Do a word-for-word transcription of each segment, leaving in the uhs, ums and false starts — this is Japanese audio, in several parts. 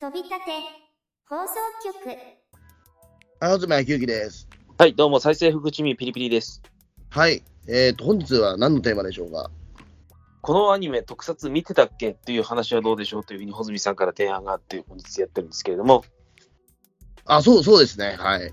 飛び立て放送局。 あずまやきゆきです。 はい、どうも、再生福地味ピリピリです。 はい、えーと、本日は何のテーマでしょうか。 このアニメ、特撮見てたっけっていう話はどうでしょうというふうに、穂積さんから提案があって、本日やってるんですけれども。 あ、そう、そうですね。はい。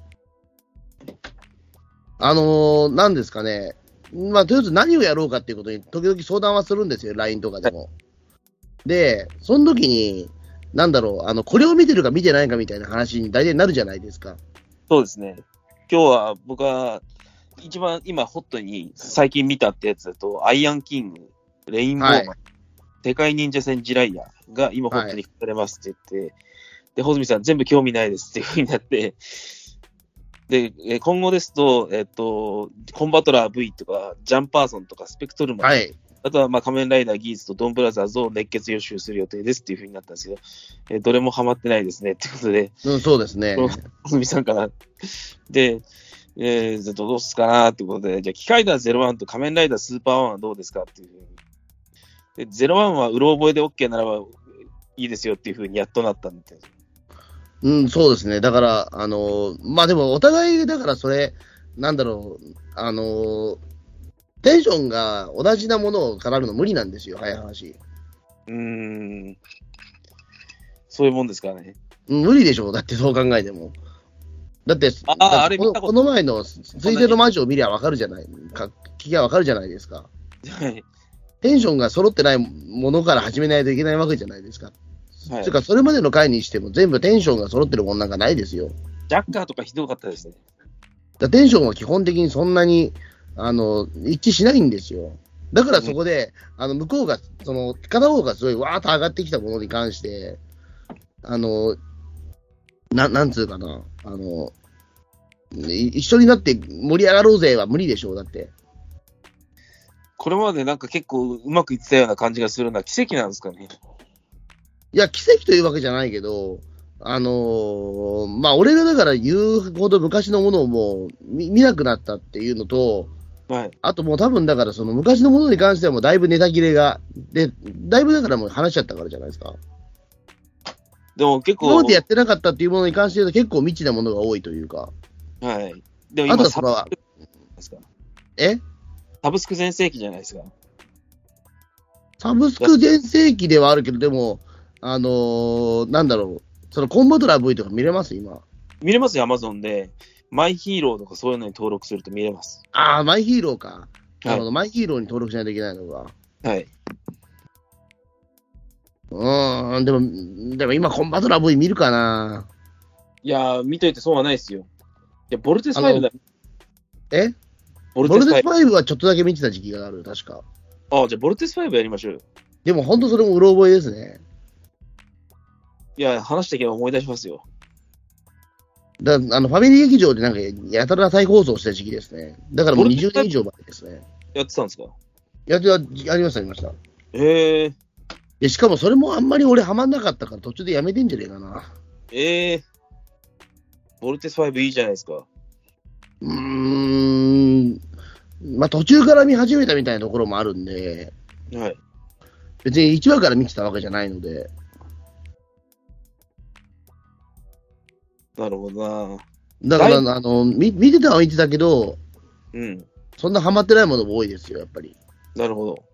あのー、何ですかね。まあ、とりあえず何をやろうかっていうことに、時々相談はするんですよ、ライン とかでも。はい、で、その時に、なんだろう、あの、これを見てるか見てないかみたいな話に大体なるじゃないですか。 そうですね。今日は僕は、一番今ホットに最近見たってやつだと、アイアンキング、レインボーマン、はい、世界忍者戦ジライアが今ホットに書かれますって言って、はい、で、穂積さん全部興味ないですっていう風になって、で、今後ですと、えっと、コンバトラー V とか、ジャンパーソンとか、スペクトルマン、はい、あとはまあ仮面ライダーギーツとドンブラザーズを熱血予習する予定ですっていう風になったんですけど、えー、どれもハマってないですねってことで、 うん、そうですね。 穂積さんから。で、えー、どうすかなってことで、じゃあ、機械ダーゼロワンと仮面ライダースーパーワンはどうですかっていう風に。で、ゼロワンはうろ覚えで OK ならばいいですよっていう風にやっとなったんで。 うん、そうですね。だから、あのー、まあでも、お互い、だからそれ、なんだろう、あのー、テンションが同じなものを語るの無理なんですよ、早い話。 うーん。そういうもんですからね。 無理でしょ、だってそう考えても。だって、 あだってあれ見たことこの前のついでの魔女を見りゃわかるじゃないか、聞きゃわかるじゃないですか。 はい。 テンションが揃ってないものから始めないといけないわけじゃないですか。はい。それからそれまでの回にしても全部テンションが揃ってるもんなんかないですよ。 ジャッカーとかひどかったですね。 だテンションは基本的にそんなに、あの、一致しないんですよ。だからそこで、うん、あの、向こうが、その、片方がすごいわーっと上がってきたものに関して、あの、な、なんつうかな、あの、一緒になって盛り上がろうぜは無理でしょう、だって。 これまでなんか結構うまくいってたような感じがするのは奇跡なんですかね。 いや、奇跡というわけじゃないけど、あのー、まあ、俺がだから言うほど昔のものをもう 見, 見なくなったっていうのと、 はい、あともう多分だからその昔のものに関してはもうだいぶネタ切れが、で、だいぶだからもう話しちゃったからじゃないですか。 でも結構。 今までやってなかったっていうものに関して言うと結構未知なものが多いというか。 はい。でも今あとはその、えサブスク全盛期じゃないですか。 サブスク全盛期ではあるけど、でも、あのー、なんだろう、そのコンバトラー V とか見れます今。 見れますよ、アマゾンで。マイヒーローとかそういうのに登録すると見れます。 ああ、マイヒーローか。なるほど、はい、マイヒーローに登録しないといけないのか。 はい。 うーん、でも、でも今コンバトラー V 見るかな。 いやー、見といて損はないですよ。いや、ボルテスファイブだ。 えボルテスファイブはちょっとだけ見てた時期がある、確か。 ああ、じゃあボルテスファイブやりましょうよ。 でも本当それもうろ覚えですね。 いや、話していけば思い出しますよ。 だあのファミリー劇場でなんかやたら再放送した時期ですね。だからもうにじゅうねん以上前ですね。 やってたんですか？ やってやりました、やりました。 へえ。 でしかもそれもあんまり俺ハマんなかったから途中でやめてんじゃねえかな。 ええー。ボルテスファイブいいじゃないですか。 うーん。まあ途中から見始めたみたいなところもあるんで。 はい。 別にいちわから見てたわけじゃないので。 なるほどな。 だから、あの、見、見てたは見てたけど、 うん。 そんなハマってないものも多いですよ、やっぱり。 なるほど。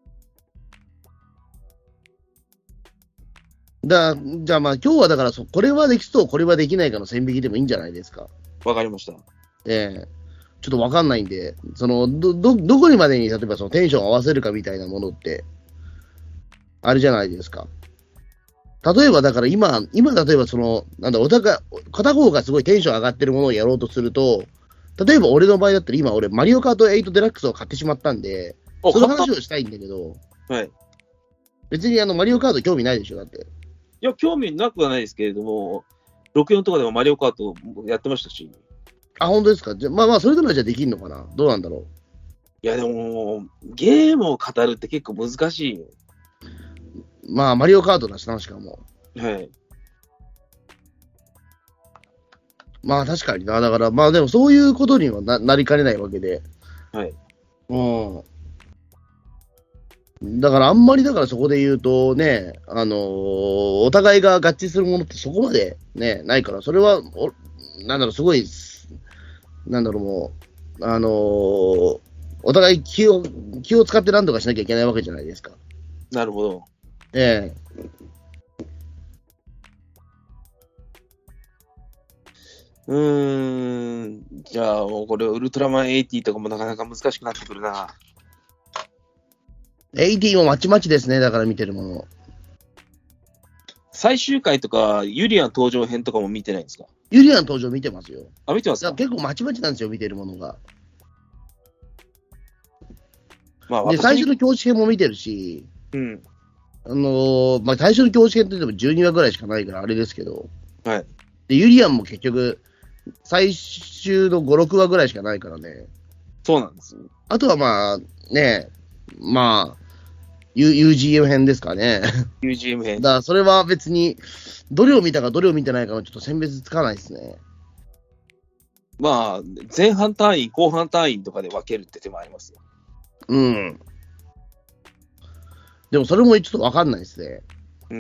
だじゃあまあ今日はだからそ、これはできそう、これはできないかの線引きでもいいんじゃないですか。 わかりました。 ええちょっとわかんないんで、その、ど、ど、どこにまでに、例えばそのテンションを合わせるかみたいなものって、あれじゃないですか。例えばだから今、今例えばその、なんだ、お互い、片方がすごいテンション上がってるものをやろうとすると、例えば俺の場合だったら今俺マリオカートエイトデラックスを買ってしまったんで、その話をしたいんだけど、 はい。 別にあのマリオカート興味ないでしょ、だって。 いや、興味なくはないですけれども、ろくじゅうよんとかでもマリオカートやってましたし。 あ、本当ですか。じゃまあまあ、それでもじゃあできんのかな。どうなんだろう。 いや、でも、ゲームを語るって結構難しいよ。 まあ、マリオカートだしな、しかも。 はい。 まあ、確かにな。だから、まあでもそういうことには な, なりかねないわけで。 はい。 うん。 だからあんまりだからそこで言うとね、あのーお互いが合致するものってそこまでね、ないから、それは、おなんだろう、すごい、なんだろう、もう、あのーお互い気を、気を使って何とかしなきゃいけないわけじゃないですか。 なるほど。 えうーん。じゃあ、もうこれ、ウルトラマンはちじゅうとかもなかなか難しくなってくるな。 え。エイティーもまちまちですね、だから見てるもの。 最終回とか、ユリアン登場編とかも見てないんですか？ ユリアン登場見てますよ。 あ、見てますか？ 結構まちまちなんですよ、見てるものが。 まあ、 で、 私最初の教師編も見てるし、 うん。 あのーまあ、最初の教師編って言ってもじゅうにわぐらいしかないからあれですけど、 はい。 で、ユリアンも結局、最終のご、ろくわぐらいしかないからね。 そうなんですよ。 あとはまあ、ね、まあ、ユージーエム 編ですかね。 ユージーエム 編。 だからそれは別に、どれを見たかどれを見てないかのちょっと選別つかないですね。 まあ、前半単位、後半単位とかで分けるって手もありますよ。 うん。でもそれもちょっとわかんないですね。 うん。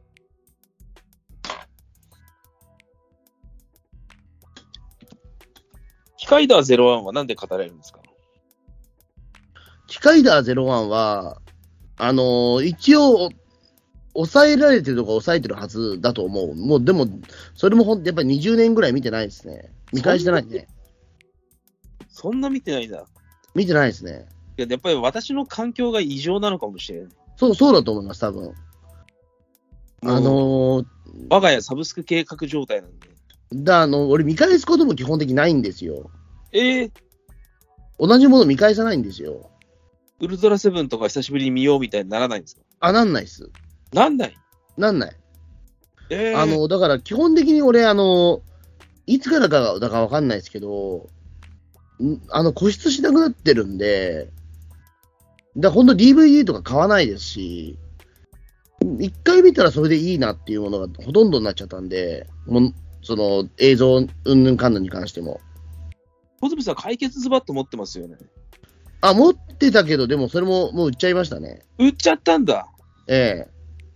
キカイダーゼロワンはなんで語られるんですか？ キカイダーゼロワンは、あのー一応、抑えられてるとか抑えてるはずだと思う。もう、でも、それもほんやっぱりにじゅうねんぐらい見てないですね。見返してないね。 そんな見てないんだ。 見てないですね。 いや、やっぱり私の環境が異常なのかもしれない。 そう、そうだと思います、多分。あのー、 我が家サブスク計画状態なんで。 だ、あの、俺見返すことも基本的にないんですよ。 えー、 同じもの見返さないんですよ。 ウルトラセブンとか久しぶりに見ようみたいにならないんですか？ あ、なんないっす。 なんない。 なんない。 えー、 あの、だから基本的に俺、あの、いつからかだかわかんないですけど、んあの、固執しなくなってるんで、だからほんと ディーブイディー とか買わないですし、一回見たらそれでいいなっていうものがほとんどになっちゃったんで、もうその映像うんぬんかんぬんに関しても。 小泉さん解決ズバッと持ってますよね。 あ、持ってたけど、でもそれももう売っちゃいましたね。 売っちゃったんだ。 え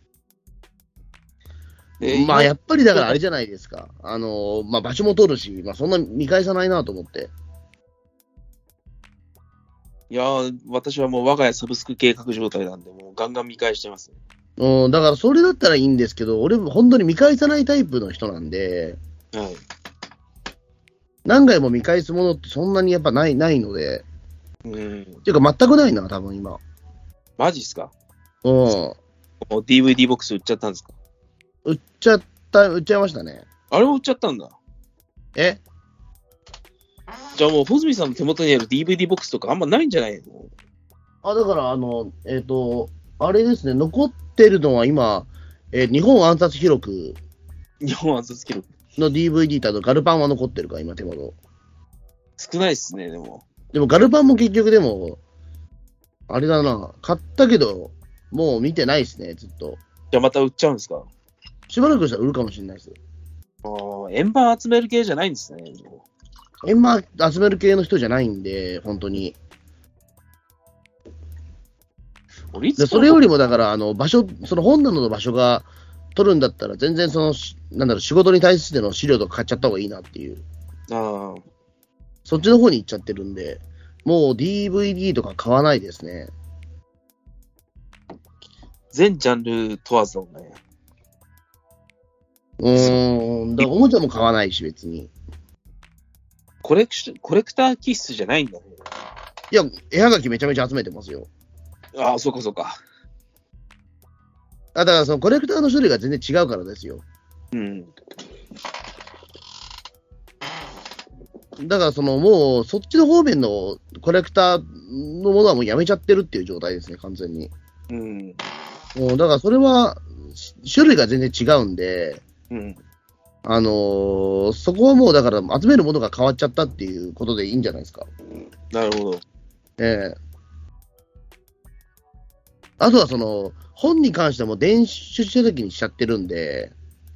え。 えーまあやっぱりだからあれじゃないですか。あの、まあ場所も取るし、まあそんな見返さないなと思って。 いやー、私はもう我が家サブスク計画状態なんで、もうガンガン見返してますね。 うん、だからそれだったらいいんですけど、俺本当に見返さないタイプの人なんで、 はい。 何回も見返すものってそんなにやっぱない、ないので、 うん。 っていうか全くないな、多分今。 マジっすか？ うん。 もう ディーブイディー ボックス売っちゃったんですか？ 売っちゃった、売っちゃいましたね。 あれも売っちゃったんだ。 えじゃあもう、穂積さんの手元にある ディーブイディー ボックスとかあんまないんじゃないの？ あ、だからあの、えっ、と、あれですね、残ってるのは今、えー日本暗殺記録日本暗殺記録。 の ディーブイディー とあとガルパンは残ってるから、今手元。 少ないっすね、でも。 でもガルパンも結局でも、あれだな、買ったけど、もう見てないですね、ずっと。 じゃあまた売っちゃうんですか？ しばらくしたら売るかもしれないです。 ああ、円盤集める系じゃないんですね。 円盤集める系の人じゃないんで、本当に。 俺いつでそれよりもだから、あの、場所、その本棚の場所が取るんだったら、全然その、しなんだろう、仕事に対しての資料とか買っちゃった方がいいなっていう。 ああ、 そっちの方に行っちゃってるんで、もう ディーブイディー とか買わないですね。 全ジャンル問わずだもんね。 うーん、だからおもちゃも買わないし、別に。 コレクシコレクター気質じゃないんだね。 いや、絵はがきめちゃめちゃ集めてますよ。 ああ、そうかそうか。 あだからそのコレクターの種類が全然違うからですよ。 うん。 だからそのもう、そっちの方面のコレクターのものはもうやめちゃってるっていう状態ですね、完全に。 うん。 もうだからそれは、し種類が全然違うんで、 うん。 あのーそこはもうだから集めるものが変わっちゃったっていうことでいいんじゃないですか。 なるほど。 ええあとはその、本に関しても電子書籍にしちゃってるんで、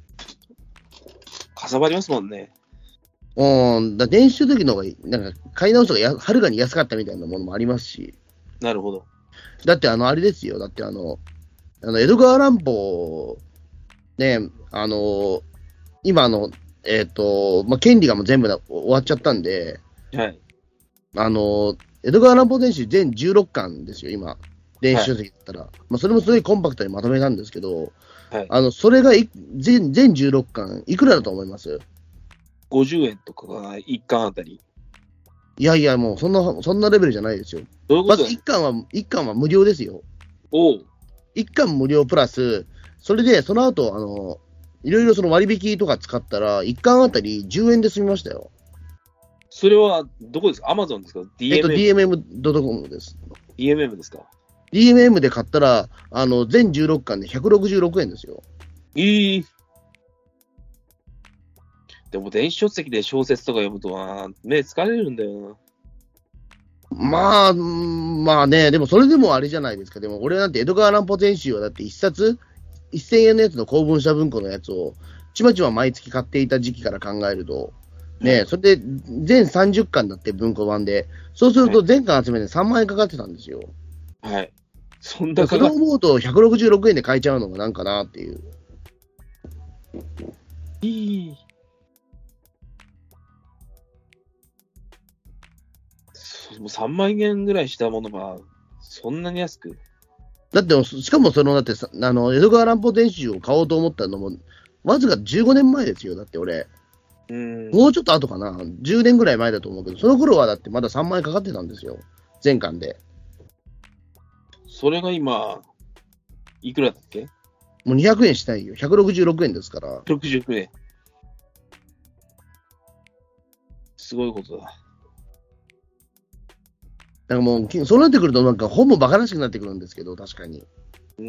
かさばりますもんね。 うん、だ電子書籍の方が、なんか買い直すのがやはるかに安かったみたいなものもありますし、 なるほど。 だってあの、あれですよ。だってあの、あの江戸川乱歩、ね、あの、今あの、えっ、と、まあ、権利がもう全部な終わっちゃったんで、 はい。 あの、江戸川乱歩全集全じゅうろっかんですよ、今。電子書籍だったら。まあ、それもすごいコンパクトにまとめたんですけど、 はい。 あの、それがい全、全じゅうろっかん、いくらだと思います？ ごじゅうえんとかがいっかんあたり。 いやいや、もうそんな、そんなレベルじゃないですよ。まずどういうことだいっかんは、いっかんは無料ですよ。 おう。 いっかん無料プラス、それで、その後、あの、いろいろその割引とか使ったら、いっかんあたりじゅうえんで済みましたよ。 それは、どこですか？アマゾンですか？ えっと、 ディーエムエム？ ディーエムエムドットコム です。 ディーエムエム ですか？ ディーエムエム で買ったら、あの、全じゅうろっかんでひゃくろくじゅうろくえんですよ。 いい。でも電子書籍で小説とか読むとは目疲れるんだよまあ、うんまあね、でもそれでもあれじゃないですか。でも俺なんて江戸川乱歩全集はだって一冊せんえんのやつの公文社文庫のやつをちまちま毎月買っていた時期から考えると、ね、 はいそれで全さんじゅっかんだって文庫版で、そうすると全巻集めてさんまんえんかかってたんですよ。 な。はい。そんなそれをかかっ思うとひゃくろくじゅうろくえんで買えちゃうのがなんかなっていう。 いい。もうさんまんえんぐらいしたものが、そんなに安く。 だって、しかもその、だってさ、あの、江戸川乱歩全集を買おうと思ったのも、わずかじゅうごねんまえですよ。だって俺。 うん。 もうちょっと後かな。じゅうねんぐらい前だと思うけど、その頃はだってまださんまんえんかかってたんですよ。全巻で。 それが今、いくらだっけ？ もうにひゃくえんしないよ。ひゃくろくじゅうろくえんですから。 ろくじゅうきゅうえん。すごいことだ。 だからもう、きそうなってくるとなんか本もバカらしくなってくるんですけど、確かに。 うん。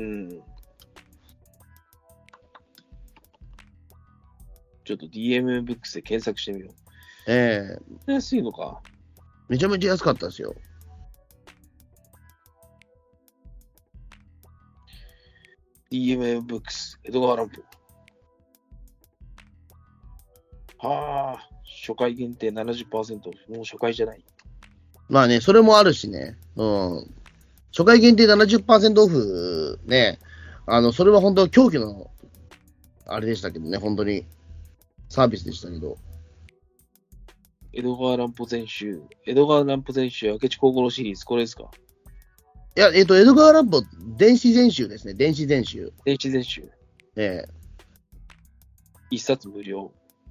ちょっと ディーエムエム ブックスで検索してみよええう。安いのか。 めちゃめちゃ安かったですよ。 ディーエムエム ブックス、江戸川乱歩。はあ、初回限定 ななじゅっパーセント。もう初回じゃない。 まあね、それもあるしね。うん。初回限定ななじゅっパーセントオフね。あの、それは本当狂気の、あれでしたけどね、本当に。サービスでしたけど。 江戸川乱歩全集。江戸川乱歩全集、明智小五郎シリーズ。これですか？ いや、えっと、江戸川乱歩、電子全集ですね。電子全集。 電子全集。 ええ一冊無料。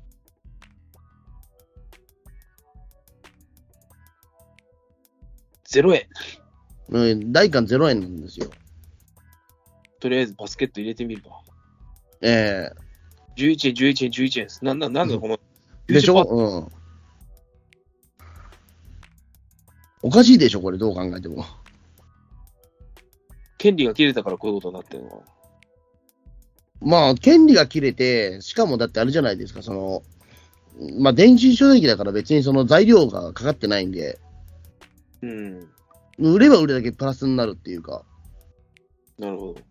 ゼロえん。 うん、大巻ゼロえんなんですよ。 とりあえずバスケット入れてみるか。 ええじゅういちえん、じゅういちえん、じゅういちえんです。なんだ、なんだ、この。 でしょうん。おかしいでしょこれ、どう考えても。 権利が切れたからこういうことになってるのか。 まあ、権利が切れて、しかもだってあれじゃないですか、その、まあ、電子書籍だから別にその材料がかかってないんで、 うん。 売れば売れだけプラスになるっていうか。 なるほど。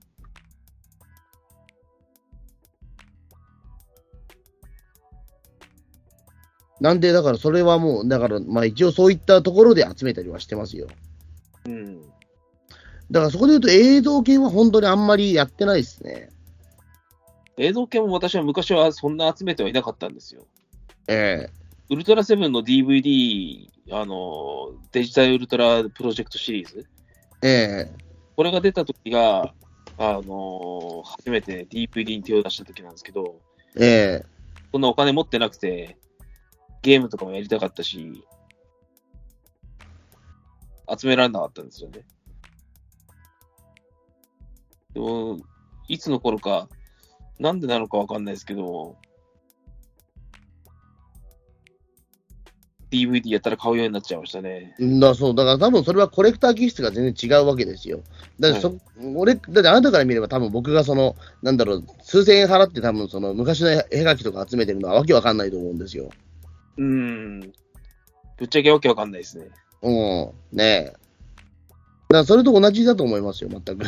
なんで、だからそれはもう、だから、まあ一応そういったところで集めたりはしてますよ。 うん。 だからそこで言うと映像系は本当にあんまりやってないですね。 映像系も私は昔はそんな集めてはいなかったんですよ。 ええウルトラセブンの ディーブイディー、あの、デジタルウルトラプロジェクトシリーズ。 ええこれが出た時が、あの、初めて ディーブイディー に手を出した時なんですけど、 ええそんなお金持ってなくて、ゲームとかもやりたかったし、集められなかったんですよね。でも、いつの頃か、なんでなのかわかんないですけど、ディーブイディー やったら買うようになっちゃいましたね。 だそう、だから多分それはコレクター気質が全然違うわけですよ。だってそ、 はい俺、だってあなたから見れば多分僕がその、なんだろう、数千円払って多分その昔の絵描きとか集めてるのはわけわかんないと思うんですよ。 うーん。ぶっちゃけわけわかんないですね。 うん、ねえ。だからそれと同じだと思いますよ、全く。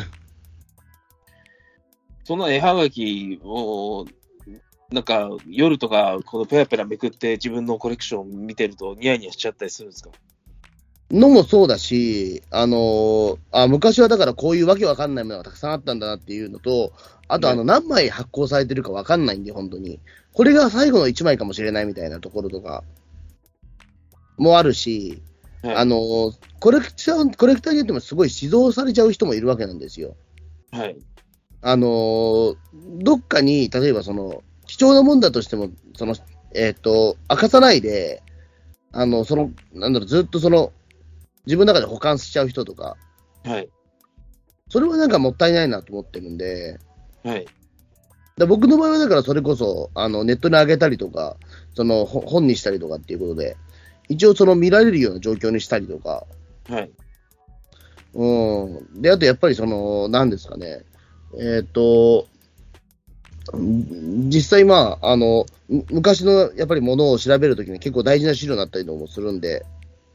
その絵はがきを、なんか夜とかこのペラペラめくって自分のコレクションを見てるとニヤニヤしちゃったりするんですか？ のもそうだし、あのーあ、昔はだからこういうわけわかんないものがたくさんあったんだなっていうのと、あとあのね何枚発行されてるかわかんないんで、本当に。これが最後のいちまいかもしれないみたいなところとかもあるし、 はいあのーコレクター、コレクターによってもすごい指導されちゃう人もいるわけなんですよ。 はい。 あのーどっかに、例えばその、貴重なもんだとしても、その、えっ、と、明かさないで、あの、その、なんだろう、ずっとその、自分の中で保管しちゃう人とか、 はい。 それはなんかもったいないなと思ってるんで、 はい。 だ僕の場合はだからそれこそ、あの、ネットに上げたりとか、その、ほ本にしたりとかっていうことで、一応その見られるような状況にしたりとか、 はい。 うん。で、あとやっぱりその、なんですかね、えっ、と、ん実際まあ、あの、む昔のやっぱりものを調べるときに結構大事な資料になったりとかもするんで、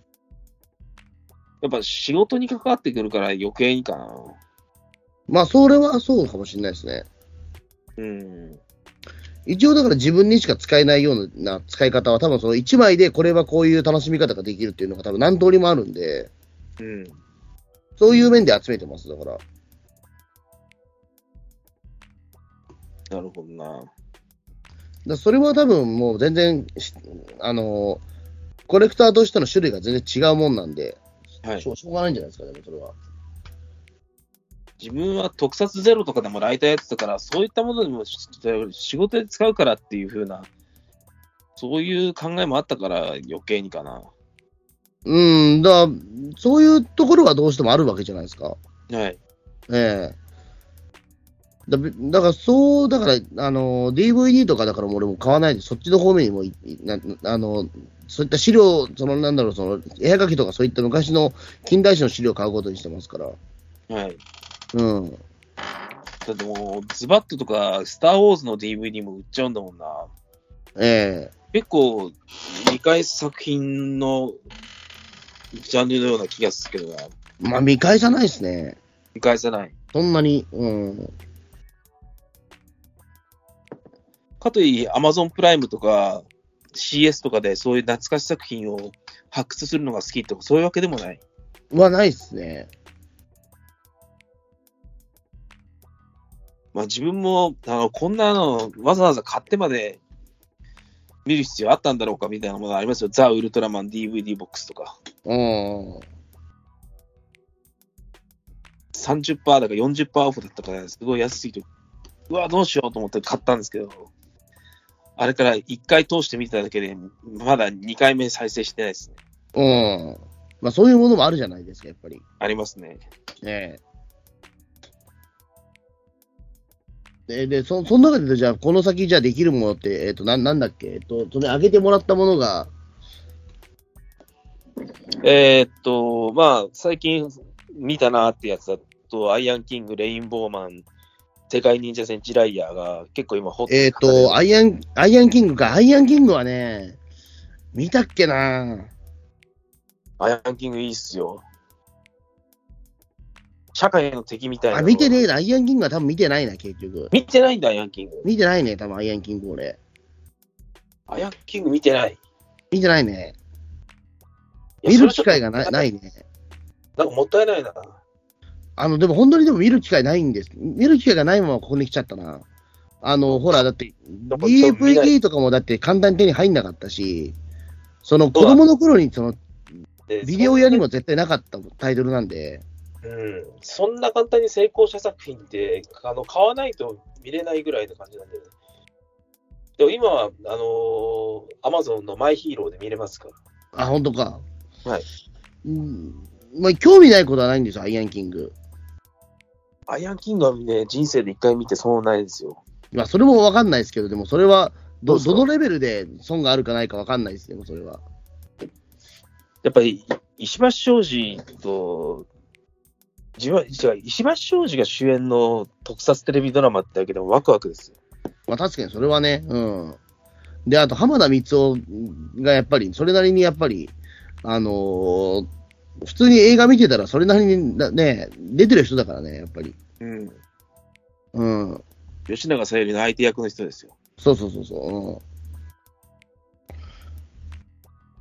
やっぱ仕事に関わってくるから余計にかな。 まあ、それはそうかもしれないですね。 うん。 一応だから自分にしか使えないような使い方は多分そのいちまいでこれはこういう楽しみ方ができるっていうのが多分何通りもあるんで、 うん。 そういう面で集めてます。だから。 なるほどな。 だからそれは多分もう全然し、あの、コレクターとしての種類が全然違うもんなんで、 はいしょうしょうがないんじゃないですかね、それは。 自分は特撮ゼロとかでもライターやってたから、そういったものでもし仕事で使うからっていう風な、そういう考えもあったから余計にかな。 うん、だからそういうところはどうしてもあるわけじゃないですか。 はい。 ええだだから、そう、だから、あの、ディーブイディー とかだからもう俺も買わないで、そっちの方面にもい、なあの、そういった資料、その、なんだろう、その、絵はがきとかそういった昔の近代史の資料を買うことにしてますから。 はい。 うん。 だってもう、ズバットとか、スター・ウォーズの ディーブイディー も売っちゃうんだもんな。 え結構、見返す作品のジャンルのような気がするけどな。 えまあ、見返さないですね。 見返さない。 そんなに。うん。 かといい、アマゾンプライムとか シーエス とかでそういう懐かし作品を発掘するのが好きとか、そういうわけでもない。 はないですね。 まあ自分も、あの、こんなのわざわざ買ってまで見る必要あったんだろうかみたいなものありますよ。ザ・ウルトラマン ディーブイディー ボックスとか。 うん。 さんじゅっパーセントだかよんじゅっパーセントオフだったから、すごい安すぎて、うわ、どうしようと思って買ったんですけど、あれからいっかい通して見ただけで、まだにかいめ再生してないですね。 うん。まあ、そういうものもあるじゃないですか、やっぱり。 ありますね。 ええで、で、そ、その中で、じゃあ、この先、じゃあできるものって、えっと、なん、なんだっけ、えっと、それ、上げてもらったものが、 えーっと、まあ、最近見たなってやつだと、アイアンキング、レインボーマン、世界忍者戦ジライヤーが結構今ホットえっと、アイアン、アイアンキングか。アイアンキングはね、見たっけなアイアンキングいいっすよ。社会の敵みたいなあ、 の。 見てねえな。アイアンキングは多分見てないな、結局。 見てないんだ、アイアンキング。 見てないね、多分アイアンキング俺。 アイアンキング見てない。 見てないね。 いや見る機会がなそれはちょっとないね。 なんかもったいないな。 あの、でも本当にでも見る機会ないんです。見る機会がないままここに来ちゃったな。あの、ほら、だって、デぱィーブイディー とかもだって簡単に手に入んなかったし、その子供の頃にそのでビデオ屋にも絶対なかったタイトルなんで、 うん、そんな簡単に成功した作品ってあの買わないと見れないぐらいの感じなんだよね。でも今はあのアマゾンのマイヒーローで見れますかあ、本当か。 ら。はい。 うん、まあ、興味ないことはないんですよ、アイアンキング。 アイアンキングはね、人生で一回見てそうないですよ。 まあ、それもわかんないですけど、でもそれはど、 どうですかどのレベルで損があるかないかわかんないですね、それは。 やっぱり石橋庄司と、自分は違う石橋庄司が主演の特撮テレビドラマってだけでもワクワクですよ。 まあ、確かにそれはね、うん。で、あと、浜田光夫がやっぱり、それなりにやっぱり、あのー普通に映画見てたら、それなりにだね、出てる人だからね、やっぱり。 うん。 うん。 吉永小百合の相手役の人ですよ。 そうそうそうそう。うん、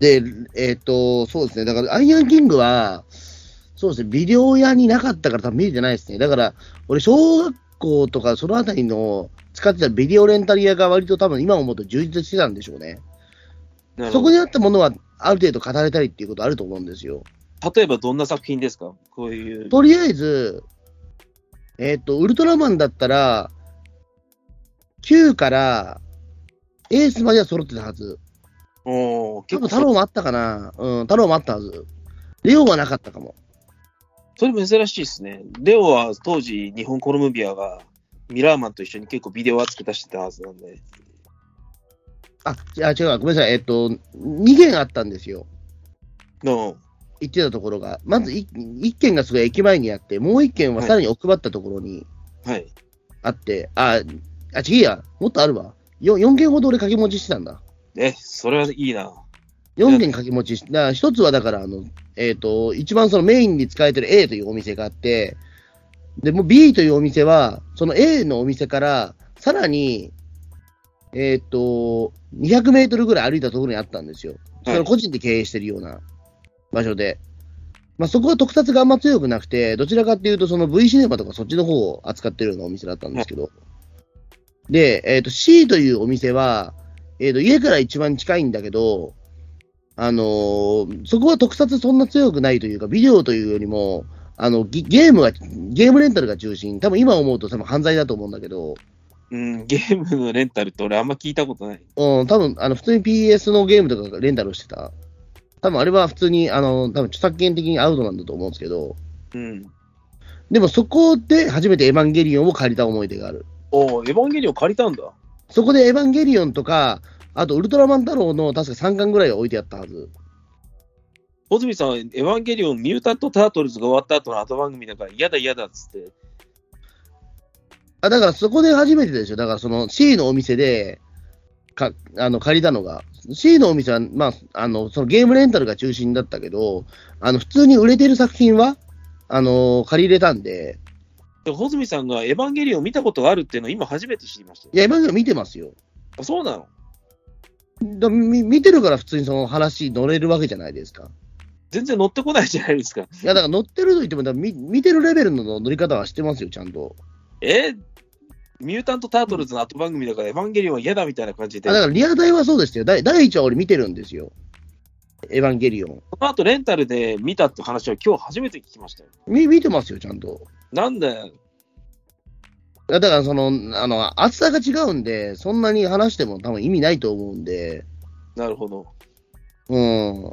で、えっ、と、そうですね。だから、アイアンキングは、そうですね、ビデオ屋になかったから多分見れてないですね。だから、俺、小学校とかそのあたりの使ってたビデオレンタル屋が割と多分今思うと充実してたんでしょうね。そこにあったものはある程度語れたりっていうことあると思うんですよ。 例えばどんな作品ですか？こういう。 とりあえず、えっ、と、ウルトラマンだったら、きゅうからエースまでは揃ってたはず。 おー、 多結構分太郎もあったかな。うん、太郎もあったはず。レオはなかったかも。 それ珍しいですね。レオは当時、日本コロムビアがミラーマンと一緒に結構ビデオ扱い出してたはずなんで。 あ、じゃあ違う、ごめんなさい。えっと、にけんあったんですよ。 の、 行ってたところが。まずいいっけんがすごい駅前にあって、もういっけんはさらに奥まったところにはい。 あって、あ、あ、違うや。もっとあるわ。よよんけんほど俺掛け持ちしてたんだ。 え、それはいいな。 よんけん掛け持ちし、だから一つはだから、あの、えっ、と、一番そのメインに使えてる A というお店があって、で、もう B というお店は、その A のお店から、さらに、えっ、と、にひゃくメートルぐらい歩いたところにあったんですよ。それを個人で経営してるような場所で。まあ、そこは特撮があんま強くなくて、どちらかっていうと、その V シネマとかそっちの方を扱ってるようなお店だったんですけど。で、えっ、と、C というお店は、えっ、と、家から一番近いんだけど、あのーそこは特撮そんな強くないというか、ビデオというよりも、あの、ゲゲームが、ゲームレンタルが中心。多分今思うと多分犯罪だと思うんだけど、 うん、ゲームのレンタルって俺あんま聞いたことない。 うん、多分あの、普通に ピーエス のゲームとかレンタルをしてた。多分あれは普通に、あの、多分著作権的にアウトなんだと思うんですけど、 うん。 でもそこで初めてエヴァンゲリオンを借りた思い出がある。 おー、エヴァンゲリオン借りたんだ。 そこでエヴァンゲリオンとか、あとウルトラマン太郎の確かさんかんぐらいが置いてあったはず。 小泉さん、エヴァンゲリオン、ミュータント・タートルズが終わった後の後番組だから嫌だ嫌だっつって。 あ、だからそこで初めてですよ。だからその C のお店で、か、あの、借りたのが。C のお店は、まあ、あの、そのゲームレンタルが中心だったけど、あの、普通に売れてる作品は、あの、借りれたんで、 で小泉さんがエヴァンゲリオン見たことがあるっていうのを今初めて知りましたよ。 いや、今まで見てますよ。 あ、そうなの？ だみ見てるから普通にその話乗れるわけじゃないですか。 全然乗ってこないじゃないですか。 いや、だから乗ってると言っても、だから見見てるレベルの乗り方はしてますよ、ちゃんと。 えミュータント・タートルズの後番組だからエヴァンゲリオンは嫌だみたいな感じで。 あだからリアタイはそうですよ。第第一話俺見てるんですよ。エヴァンゲリオン。 その後レンタルで見たって話は今日初めて聞きましたよ。 み見てますよ、ちゃんと。 なんだよ。 いやだからその、あの、厚さが違うんで、そんなに話しても多分意味ないと思うんで、 なるほど。 うん。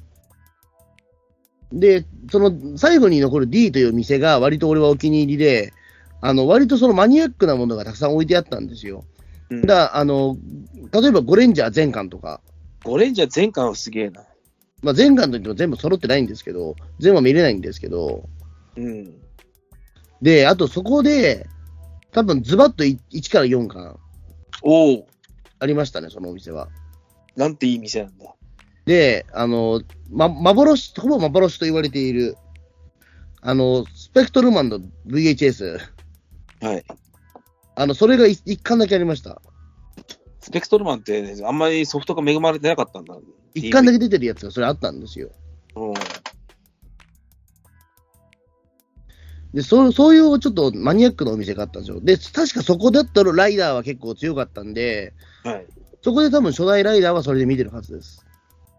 で、その最後に残る D という店が割と俺はお気に入りで、あの、割とそのマニアックなものがたくさん置いてあったんですよ。 うん、 だから、あの、例えばゴレンジャー全巻とか、 ゴレンジャー全巻はすげえな。 まあ、全巻といっても全部揃ってないんですけど、全部は見れないんですけど、 うん。 で、あとそこで、多分ズバッといちからよんかんおお。 ありましたね、そのお店は。 なんていい店なんだ。 で、あの、ま、幻、ほぼ幻と言われている、あの、スペクトルマンの ブイエイチエス。 はい。 あの、それがい一巻だけありました。 スペクトルマンって、ね、あんまりソフトが恵まれてなかったんだ。 一巻だけ出てるやつがそれあったんですよ。 うん。 で、そう、そういうちょっとマニアックなお店があったんですよ。で、確かそこだったらライダーは結構強かったんで、 はい。 そこで多分初代ライダーはそれで見てるはずです。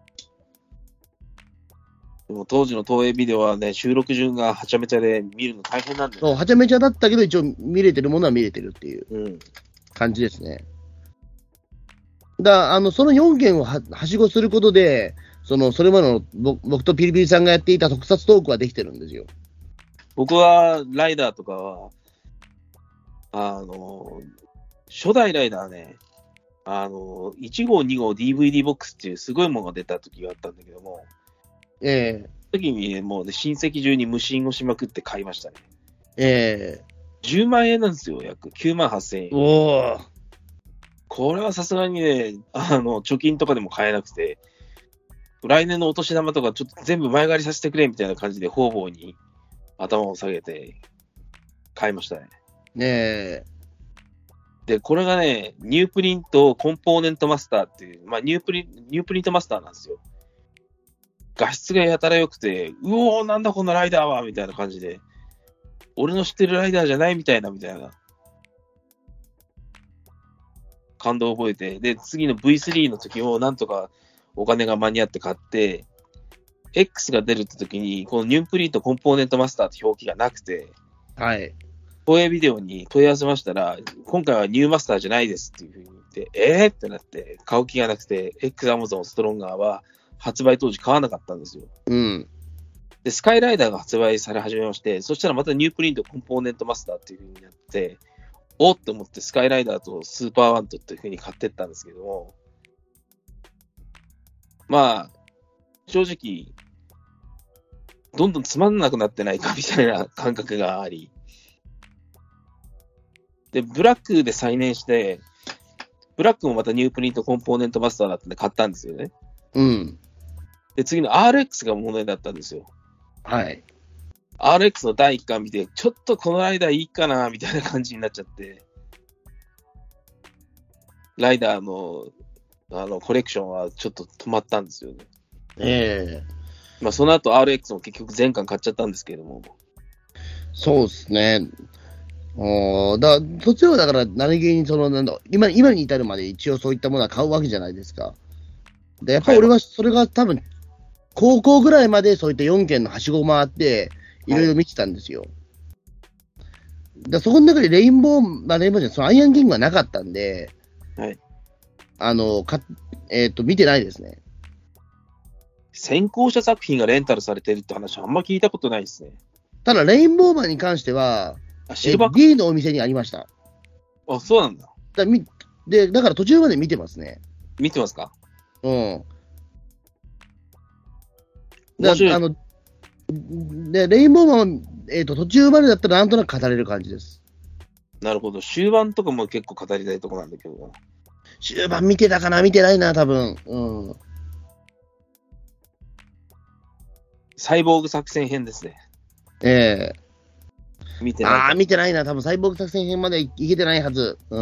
でも当時の東映ビデオはね、収録順がはちゃめちゃで見るの大変なんだよ。 そう、はちゃめちゃだったけど、一応見れてるものは見れてるっていううん。 感じですね。だあの、そのよんけんをははしごすることで、その、それまでの僕僕とピリピリさんがやっていた特撮トークはできてるんですよ。 僕はライダーとかは、あの、初代ライダーね、あの、いち号、に号 ディーブイディー ボックスっていうすごいものが出た時があったんだけども、 ええその時にもうね、親戚中に無心をしまくって買いましたね。 ええじゅうまんえんなんですよ、約きゅうまんはっせんえん。 おー。 これはさすがにね、あの、貯金とかでも買えなくて、来年のお年玉とかちょっと全部前借りさせてくれみたいな感じで方々に頭を下げて買いましたね。 ねえ。 で、これがね、ニュープリントコンポーネントマスターっていう、まあニュープリン、ニュープリントマスターなんですよ。 画質がやたら良くて、うおー、なんだこのライダーはみたいな感じで、俺の知ってるライダーじゃないみたいな、みたいな。感動を覚えて、で、次の ブイスリー の時も、なんとかお金が間に合って買って、X が出るって時に、このニュープリントコンポーネントマスターって表記がなくて、 はい。 東映ビデオに問い合わせましたら、今回はニューマスターじゃないですっていうふうに言って、えーってなって、買う気がなくて、X アマゾンストロンガーは発売当時買わなかったんですよ。 うん。 で、スカイライダーが発売され始めまして、そしたらまたニュープリントコンポーネントマスターっていうふうになって、おって思ってスカイライダーとスーパーワントっていうふうに買ってったんですけども、まあ、正直、どんどんつまんなくなってないかみたいな感覚があり、で、ブラックで再燃して、ブラックもまたニュープリントコンポーネントマスターだったんで買ったんですよね。 うん。 で、次の アールエックス が問題だったんですよ。 はい。 アールエックス のだいいっかん見て、ちょっとこのライダーいいかな、みたいな感じになっちゃって、ライダーの、あの、コレクションはちょっと止まったんですよね。 ええまあ、その後 アールエックス も結局全巻買っちゃったんですけれども。 そうですね。おーだ途中はだから何気にそのなんだ今今に至るまで一応そういったものは買うわけじゃないですか。でやっぱり俺はそれが多分高校ぐらいまでそういったよんけんのはしごを回っていろいろ見てたんですよ。だそこの中でレインボー、まあ、レインボーじゃない、そのアイアンキングがなかったんで、 はい。 あのかえっ、と見てないですね。 先行者作品がレンタルされてるって話あんま聞いたことないですね。 ただレインボーマンに関してはあ、シルバー B のお店にありました。 あ、そうなんだ。 だみでだから途中まで見てますね。 見てますか？ うん。 面白い。 あのでレインボーマンは、えーと、途中までだったらなんとなく語れる感じです。 なるほど。終盤とかも結構語りたいとこなんだけど。 終盤見てたかな見てないな、多分。うん。 サイボーグ作戦編ですね。 ええ見てない。 ああ、見てないな。多分サイボーグ作戦編までいけてないはず。うん。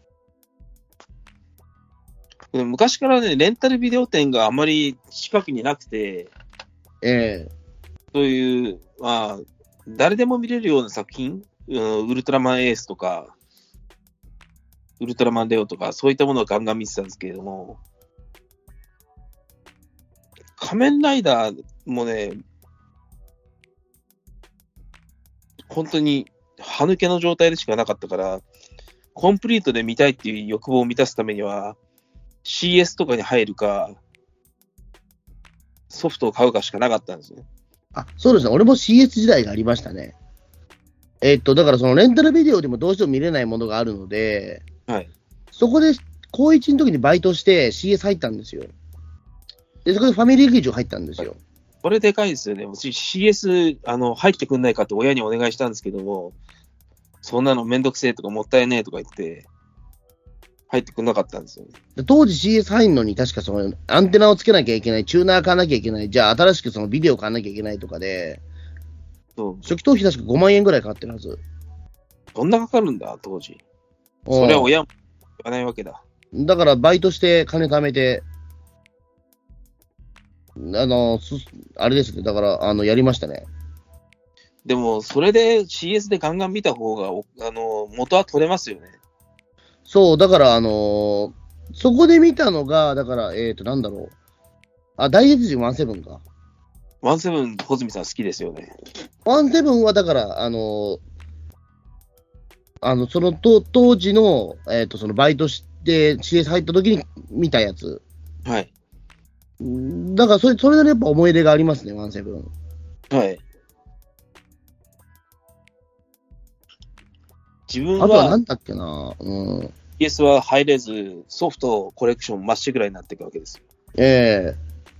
でも昔からね、レンタルビデオ店があまり近くになくて、 ええそういう、まあ、誰でも見れるような作品、うん、ウルトラマンエースとか、ウルトラマンレオとか、そういったものをガンガン見てたんですけれども、仮面ライダーもね、本当に歯抜けの状態でしかなかったから、コンプリートで見たいっていう欲望を満たすためには、シーエス とかに入るか、ソフトを買うかしかなかったんですね。 あ、そうですね。俺も シーエス 時代がありましたね。えーっと、だからそのレンタルビデオでもどうしても見れないものがあるので、 はい。 そこで高いちの時にバイトして シーエス 入ったんですよ。で、そこでファミリー劇場入ったんですよ。 これでかいですよね。シーエス、あの、入ってくんないかって親にお願いしたんですけども、そんなのめんどくせえとかもったいねえとか言って、入ってくんなかったんですよね。 で当時 シーエス 入るのに確かそのアンテナをつけなきゃいけない、チューナー買わなきゃいけない、じゃあ新しくそのビデオ買わなきゃいけないとかで、 そう初期投費確かごまんえんぐらいかかってるはず。 どんなかかるんだ、当時。それは親も言わないわけだ。 だからバイトして金貯めて、あの、すあれですね、だからあのやりましたね。 でも、それで シーエス でガンガン見た方が、おあの、元は取れますよね。 そう、だからあのーそこで見たのが、だから、えっ、ー、と、なんだろう。あ、大鉄人じゅうななか。 ワンセブン、穂積さん好きですよね。 じゅうななはだから、あのーあの、そのと当時の、えっ、ー、と、そのバイトして シーエス 入った時に見たやつ。 はい。 だからそれ、それなりやっぱ思い入れがありますね、じゅうなな。 はい。自分あとはなは、 んだっけな、うん。 シーエス は入れず、ソフトコレクションまっしぐらいになっていくわけですよ。 ええ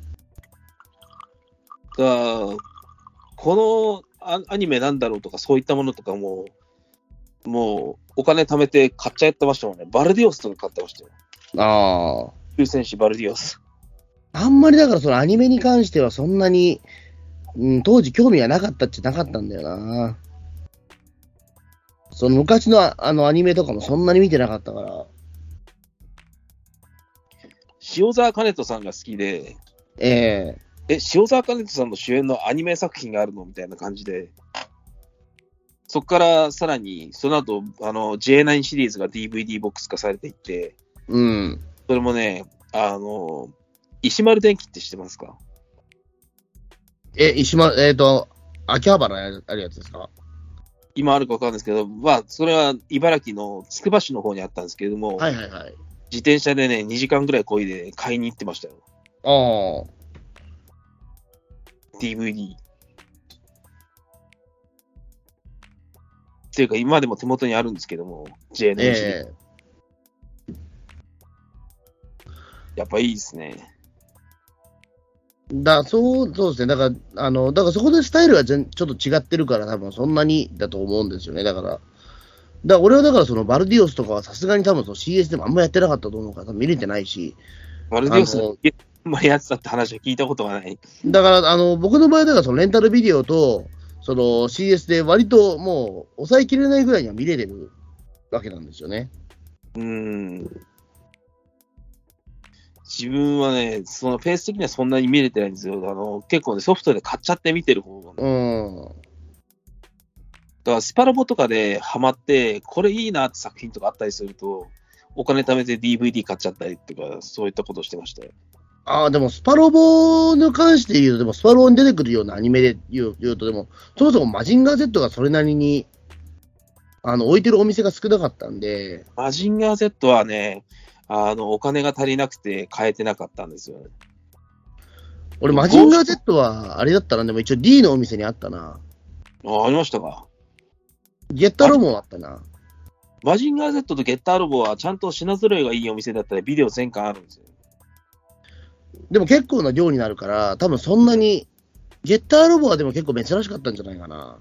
だからこのアアニメなんだろうとか、そういったものとかも、もうお金貯めて買っちゃってましたもんね。バルディオスとか買ってましたよ。 ああ。 宇宙戦士バルディオス。 あんまりだからそのアニメに関してはそんなに、うん、当時興味がなかったっちゃなかったんだよな。その昔のあのアニメとかもそんなに見てなかったから。 塩沢兼人さんが好きで、 えええ、塩沢兼人さんの主演のアニメ作品があるのみたいな感じで、そこからさらに、その後、あの、ジェイナイン シリーズが ディーブイディー ボックス化されていって、 うん。 それもね、あの、石丸電機って知ってますか？ え、石丸、えっ、ー、と、秋葉原にあるやつですか？ 今あるかわかんないですけど、まあ、それは茨城のつくば市の方にあったんですけれども、 はいはいはい。 自転車でね、にじかんぐらい漕いで買いに行ってましたよ。 ああ。 ディーブイディー。っていうか、今でも手元にあるんですけども、ジェイナイン シリーズ。えーやっぱいいですね。 だそう、そうですね。だから、あの、だからそこでスタイルが全ちょっと違ってるから、多分そんなにだと思うんですよね。だから、だから俺はだからそのバルディオスとかはさすがに多分その シーエス でもあんまやってなかったと思うから、多分見れてないし。 バルディオスのあんまりやってたって話は聞いたことがない。 だから、あの、僕の場合だからそのレンタルビデオと、その シーエス で割ともう抑えきれないぐらいには見れてるわけなんですよね。 うーん。自分はね、そのペース的にはそんなに見れてないんですよ。あの、結構ね、ソフトで買っちゃって見てる方が、ね。 うん。 だからスパラボとかでハマって、これいいなって作品とかあったりすると、お金貯めて ディーブイディー 買っちゃったりとか、そういったことをしてましたよ。 ああ、でもスパロボに関して言うと、でもスパロボに出てくるようなアニメで言う言うと、でも、そもそもマジンガー Z がそれなりに、あの、置いてるお店が少なかったんで。 マジンガー Z はね、あの、お金が足りなくて買えてなかったんですよね。 俺、マジンガー Z は、あれだったな、でも一応 D のお店にあったな。 あ、ありましたか。 ゲッターロボもあったな。 マジンガー Z とゲッターロボはちゃんと品揃えがいいお店だったらビデオ全巻あるんですよ。 でも結構な量になるから、多分そんなに、ゲッターロボはでも結構珍しかったんじゃないかな。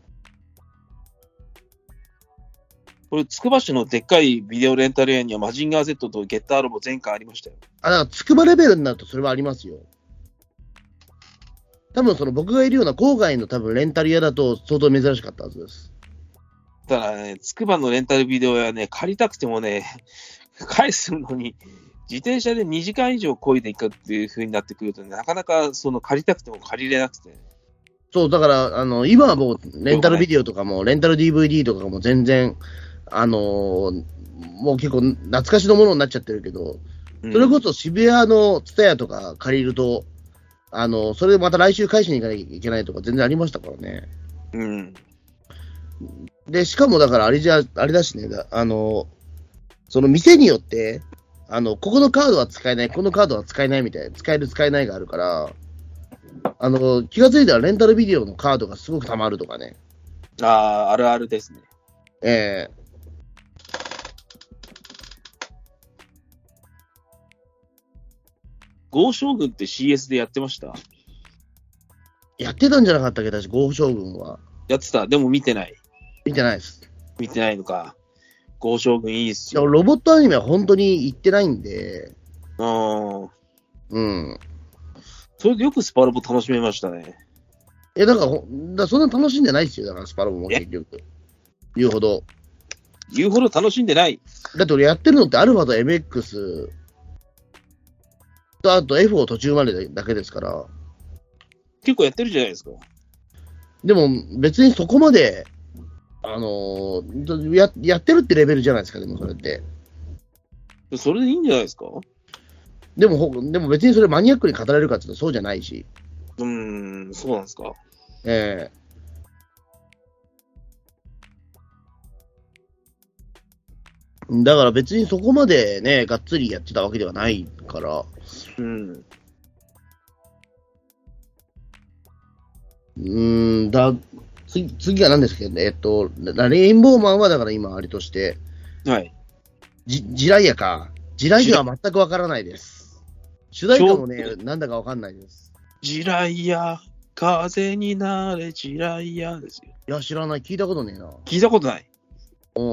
これ、つくば市のでっかいビデオレンタル屋にはマジンガー Z とゲッターロボ全巻ありましたよ。 あ、だからつくばレベルになるとそれはありますよ。多分その僕がいるような郊外の多分レンタル屋だと相当珍しかったはずです。 ただね、つくばのレンタルビデオ屋ね、借りたくてもね、返すのに、自転車でにじかん以上漕いでいくっていう風になってくると、ね、なかなかその借りたくても借りれなくて。 そう、だから、あの、今はもうレンタルビデオとかも、レンタル ディーブイディー とかも全然、あのー、もう結構懐かしのものになっちゃってるけど、それこそ渋谷のツタヤとか借りると、あの、それでまた来週返しに行かなきゃいけないとか全然ありましたからね。 うん。 で、しかもだからあれじゃ、あれだしね、あの、その店によって、あの、ここのカードは使えない、このカードは使えないみたいな、使える使えないがあるから、あの、気がついたらレンタルビデオのカードがすごく溜まるとかね。 ああ、あるあるですね。 ええー。 ゴー将軍って シーエス でやってました？ やってたんじゃなかったっけ、私、ゴー将軍は。 やってた。でも見てない。 見てないです。 見てないのか。ゴー将軍いいっすよ。 ロボットアニメは本当に行ってないんで。 ああ。 うん。 それでよくスパロボ楽しめましたね。 え、だから、だからそんな楽しんでないですよ。だからスパロボも結局。言うほど。 言うほど楽しんでない。 だって俺やってるのってアルファと エムエックス とあと F を途中までだけですから。 結構やってるじゃないですか。 でも別にそこまで、あのー、や、やってるってレベルじゃないですか、でもそれって。 それでいいんじゃないですか。 でも、でも別にそれマニアックに語られるかっていうとそうじゃないし。 うーん、そうなんですか。 ええー。だから別にそこまでね、がっつりやってたわけではないから。 うん。 うーん、だ、次、次は何ですけどね、えっと、レインボーマンはだから今あれとして、 はい。 じ、ジライヤか。ジライヤは全くわからないです。主題歌もね、なんだかわかんないです。 ジライヤ、風になれ、ジライヤですよ。 いや、知らない。聞いたことねえな。 聞いたことない。 うん。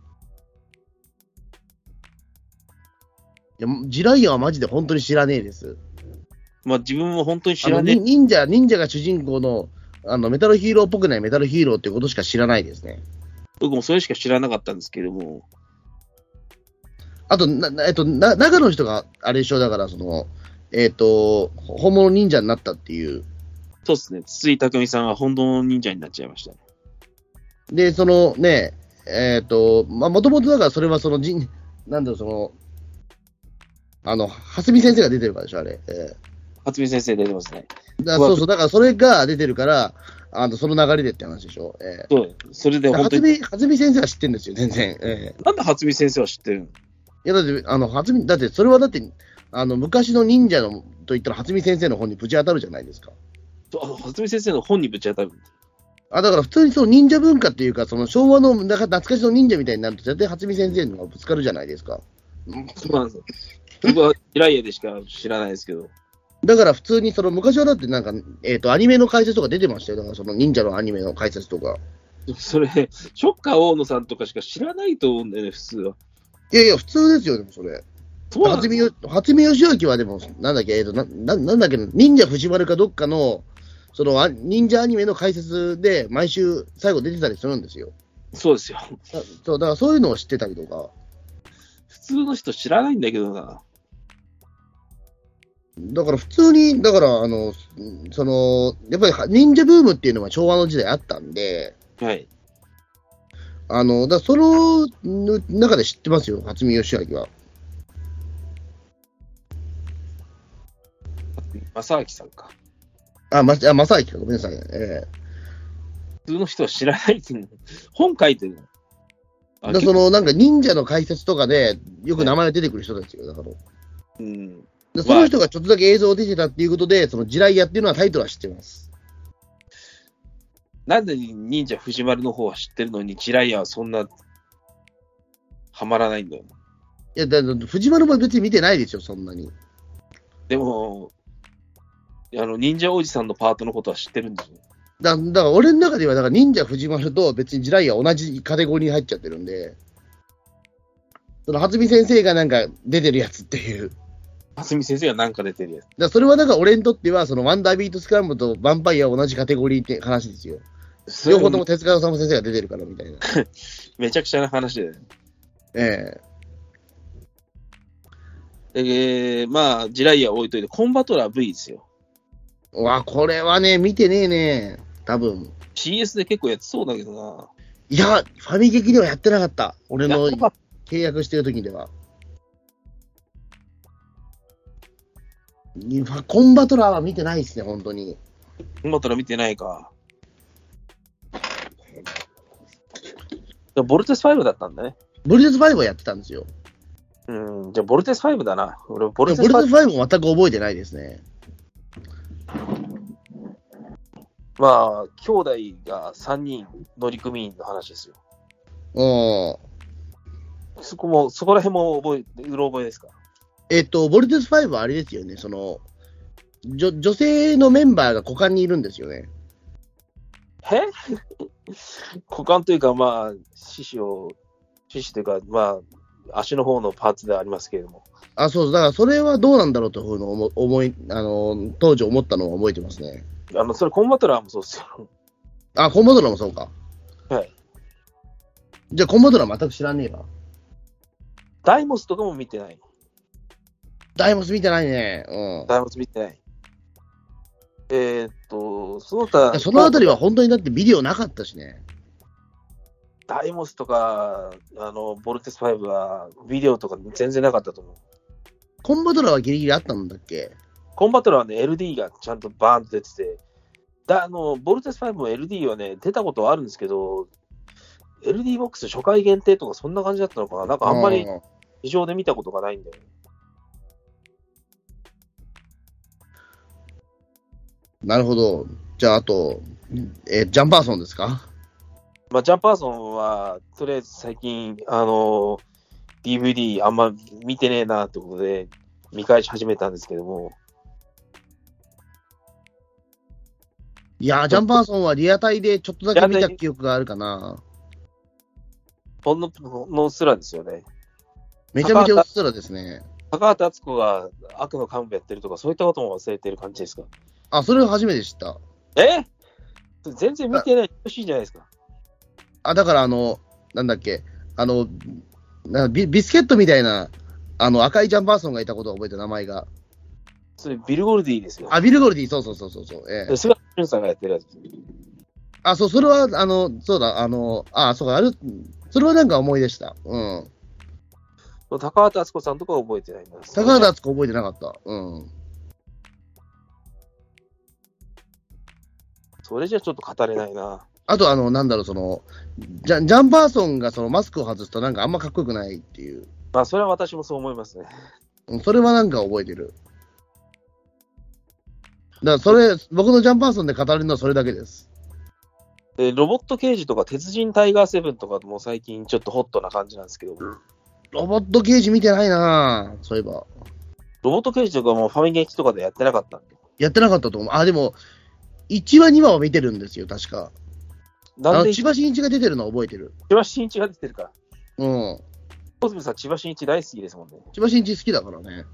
いや、ジライヤはマジで本当に知らねえです。 まあ自分も本当に知らねえ。 忍者、忍者が主人公の、あの、メタルヒーローっぽくないメタルヒーローってことしか知らないですね。 僕もそれしか知らなかったんですけども。 あと、な、えっと、な、長野の人が、あれでしょ、だから、その、 えっ、と、本物忍者になったっていう。 そうですね。筒井匠さんは本物忍者になっちゃいましたね。 で、そのね、えっ、と、まあ、もともとだからそれはその人、なんだろう、その、あの、蓮見先生が出てるからでしょ、あれ。えー、 初見先生出てますね。 だそうそう、だからそれが出てるから、あのその流れでって話でしょ。えー、 そう、それで本当に。 初見先生は知ってるんですよ、全然。えー、なんで初見先生は知ってるの？いや、だって、あの、初見、だって、それはだって、あの、昔の忍者のと言ったら、初見先生の本にぶち当たるじゃないですか。 初見先生の本にぶち当たる。 あ、だから普通にその忍者文化っていうか、その昭和のなんか懐かしの忍者みたいになると、絶対初見先生のがぶつかるじゃないですか。 そうなんですよ。僕はイライヤでしか知らないですけど。 だから普通にその昔はだってなんか、えっ、ー、と、アニメの解説とか出てましたよ。だからその忍者のアニメの解説とか。 それ、ショッカー大野さんとかしか知らないと思うんだよね、普通は。 いやいや、普通ですよ、でもそれ。初見、初見義明はでも、なんだっけ、えっ、ー、とな、な、なんだっけ、忍者藤丸かどっかの、その忍者アニメの解説で毎週最後出てたりするんですよ。 そうですよ。 そう、だからそういうのを知ってたりとか。 普通の人知らないんだけどな。 だから普通に、だからあの、その、やっぱり忍者ブームっていうのは昭和の時代あったんで、 はい。 あの、だその中で知ってますよ、初見義明は。 正明さんか。 あ、ま、あ、正明か、ごめんなさい。えー、 普通の人は知らないっていうの。本書いてるの。 だその、なんか忍者の解説とかで、よく名前が出てくる人たちよ、だから。 うん。 でその人がちょっとだけ映像出てたっていうことで、その地雷屋っていうのはタイトルは知ってます。 なんで忍者藤丸の方は知ってるのに、地雷屋はそんな、はまらないんだよ。 いや、だ藤丸も別に見てないですよ、そんなに。 でも、あの、忍者おじさんのパートのことは知ってるんですよ。 だだから俺の中では、だから忍者藤丸と別に地雷屋同じカテゴリーに入っちゃってるんで、その初見先生がなんか出てるやつっていう。 初見先生がなんか出てるやつ。 だそれはだから俺にとっては、そのワンダービートスクランブルとヴァンパイアは同じカテゴリーって話ですよ。両方とも手塚治虫先生が出てるからみたいな。 めちゃくちゃな話だよね。 ええー。えー、まあ、地雷屋置いといて、コンバトラー V ですよ。 うわ、これはね、見てねえね。多分。 シーエス で結構やってそうだけどな。 いや、ファミ劇ではやってなかった。俺の契約してる時では。コンバトラーは見てないですね、本当に。 コンバトラー見てないか。ボルテスファイブだったんだね。 ボルテスファイブはやってたんですよ。 うん、じゃあボルテスファイブだな。俺ボルテスファイブも全く覚えてないですね。 まあ、兄弟がさんにん乗組員の話ですよ。 おそこも、そこら辺も覚え、うろ覚えですか？ えっと、ボルテスファイブはあれですよね、その、女女性のメンバーが股間にいるんですよね。 え股間というか、まあ、獅子を、獅子というか、まあ、足の方のパーツではありますけれども。 あ、そう、だからそれはどうなんだろうというのを思い、あの、当時思ったのを覚えてますね。 あの、それコンバトラーもそうですよ。 あ、コンバトラーもそうか。 はい。 じゃあコンバトラー全く知らねえわ。 ダイモスとかも見てない。 ダイモス見てないね。うん。 ダイモス見てない。えー、っと、その他。 そのあたりは本当にだってビデオなかったしね。 ダイモスとか、あの、ボルテスファイブはビデオとか全然なかったと思う。 コンバトラーはギリギリあったんだっけ？ コンバトラーはね、エルディー がちゃんとバーンと出てて、だあのボルテスファイブも エルディー はね、出たことはあるんですけど、エルディー ボックス初回限定とかそんな感じだったのかな？なんかあんまり市場で見たことがないんだよね。 なるほど。じゃあ、あと、えー、ジャンパーソンですか？ まあ、ジャンパーソンは、とりあえず最近、あの、ディーブイディー あんま見てねえなってことで、見返し始めたんですけども。 いやー、ジャンパーソンはリアタイでちょっとだけ見た記憶があるかな。 ほんの、のすらですよね。 めちゃめちゃうっすらですね。 高畑敦子が悪の幹部やってるとか、そういったことも忘れてる感じですか？ あ、それを初めて知った。 え全然見てない。欲しいじゃないですか。 あ、だからあの、なんだっけ、あの、なビビスケットみたいな、あの赤いジャンパーソンがいたことを覚えて、名前が。 それビル・ゴルディですよ。 あ、ビル・ゴルディ、そうそうそうそうそう。ええ。 菅田俊さんがやってるやつ。 あ、そう、それは、あの、そうだ、あの、あ、そうか、あれ、それはなんか思い出した。うん。 高畑敦子さんとか覚えてないんです、 高畑敦子覚えてなかった。うん。 それじゃちょっと語れないな。 あと、あの、なんだろう、その、ジャジャンパーソンがそのマスクを外すとなんかあんまかっこよくないっていう。 まあ、それは私もそう思いますね。 うん、それはなんか覚えてる。だからそれ、僕のジャンパーソンで語れるのはそれだけです。 で、ロボット刑事とか鉄人タイガーセブンとかも最近ちょっとホットな感じなんですけど。 ロボット刑事見てないなぁ、そういえば。 ロボット刑事とかもファミゲキとかでやってなかったんで。 やってなかったと思う。あ、でも、いちわにわを見てるんですよ、確か。あの、 なんで千葉真一が出てるの覚えてる。 千葉真一が出てるから。 うん。 小泉さん、千葉真一大好きですもんね。 千葉真一好きだからね。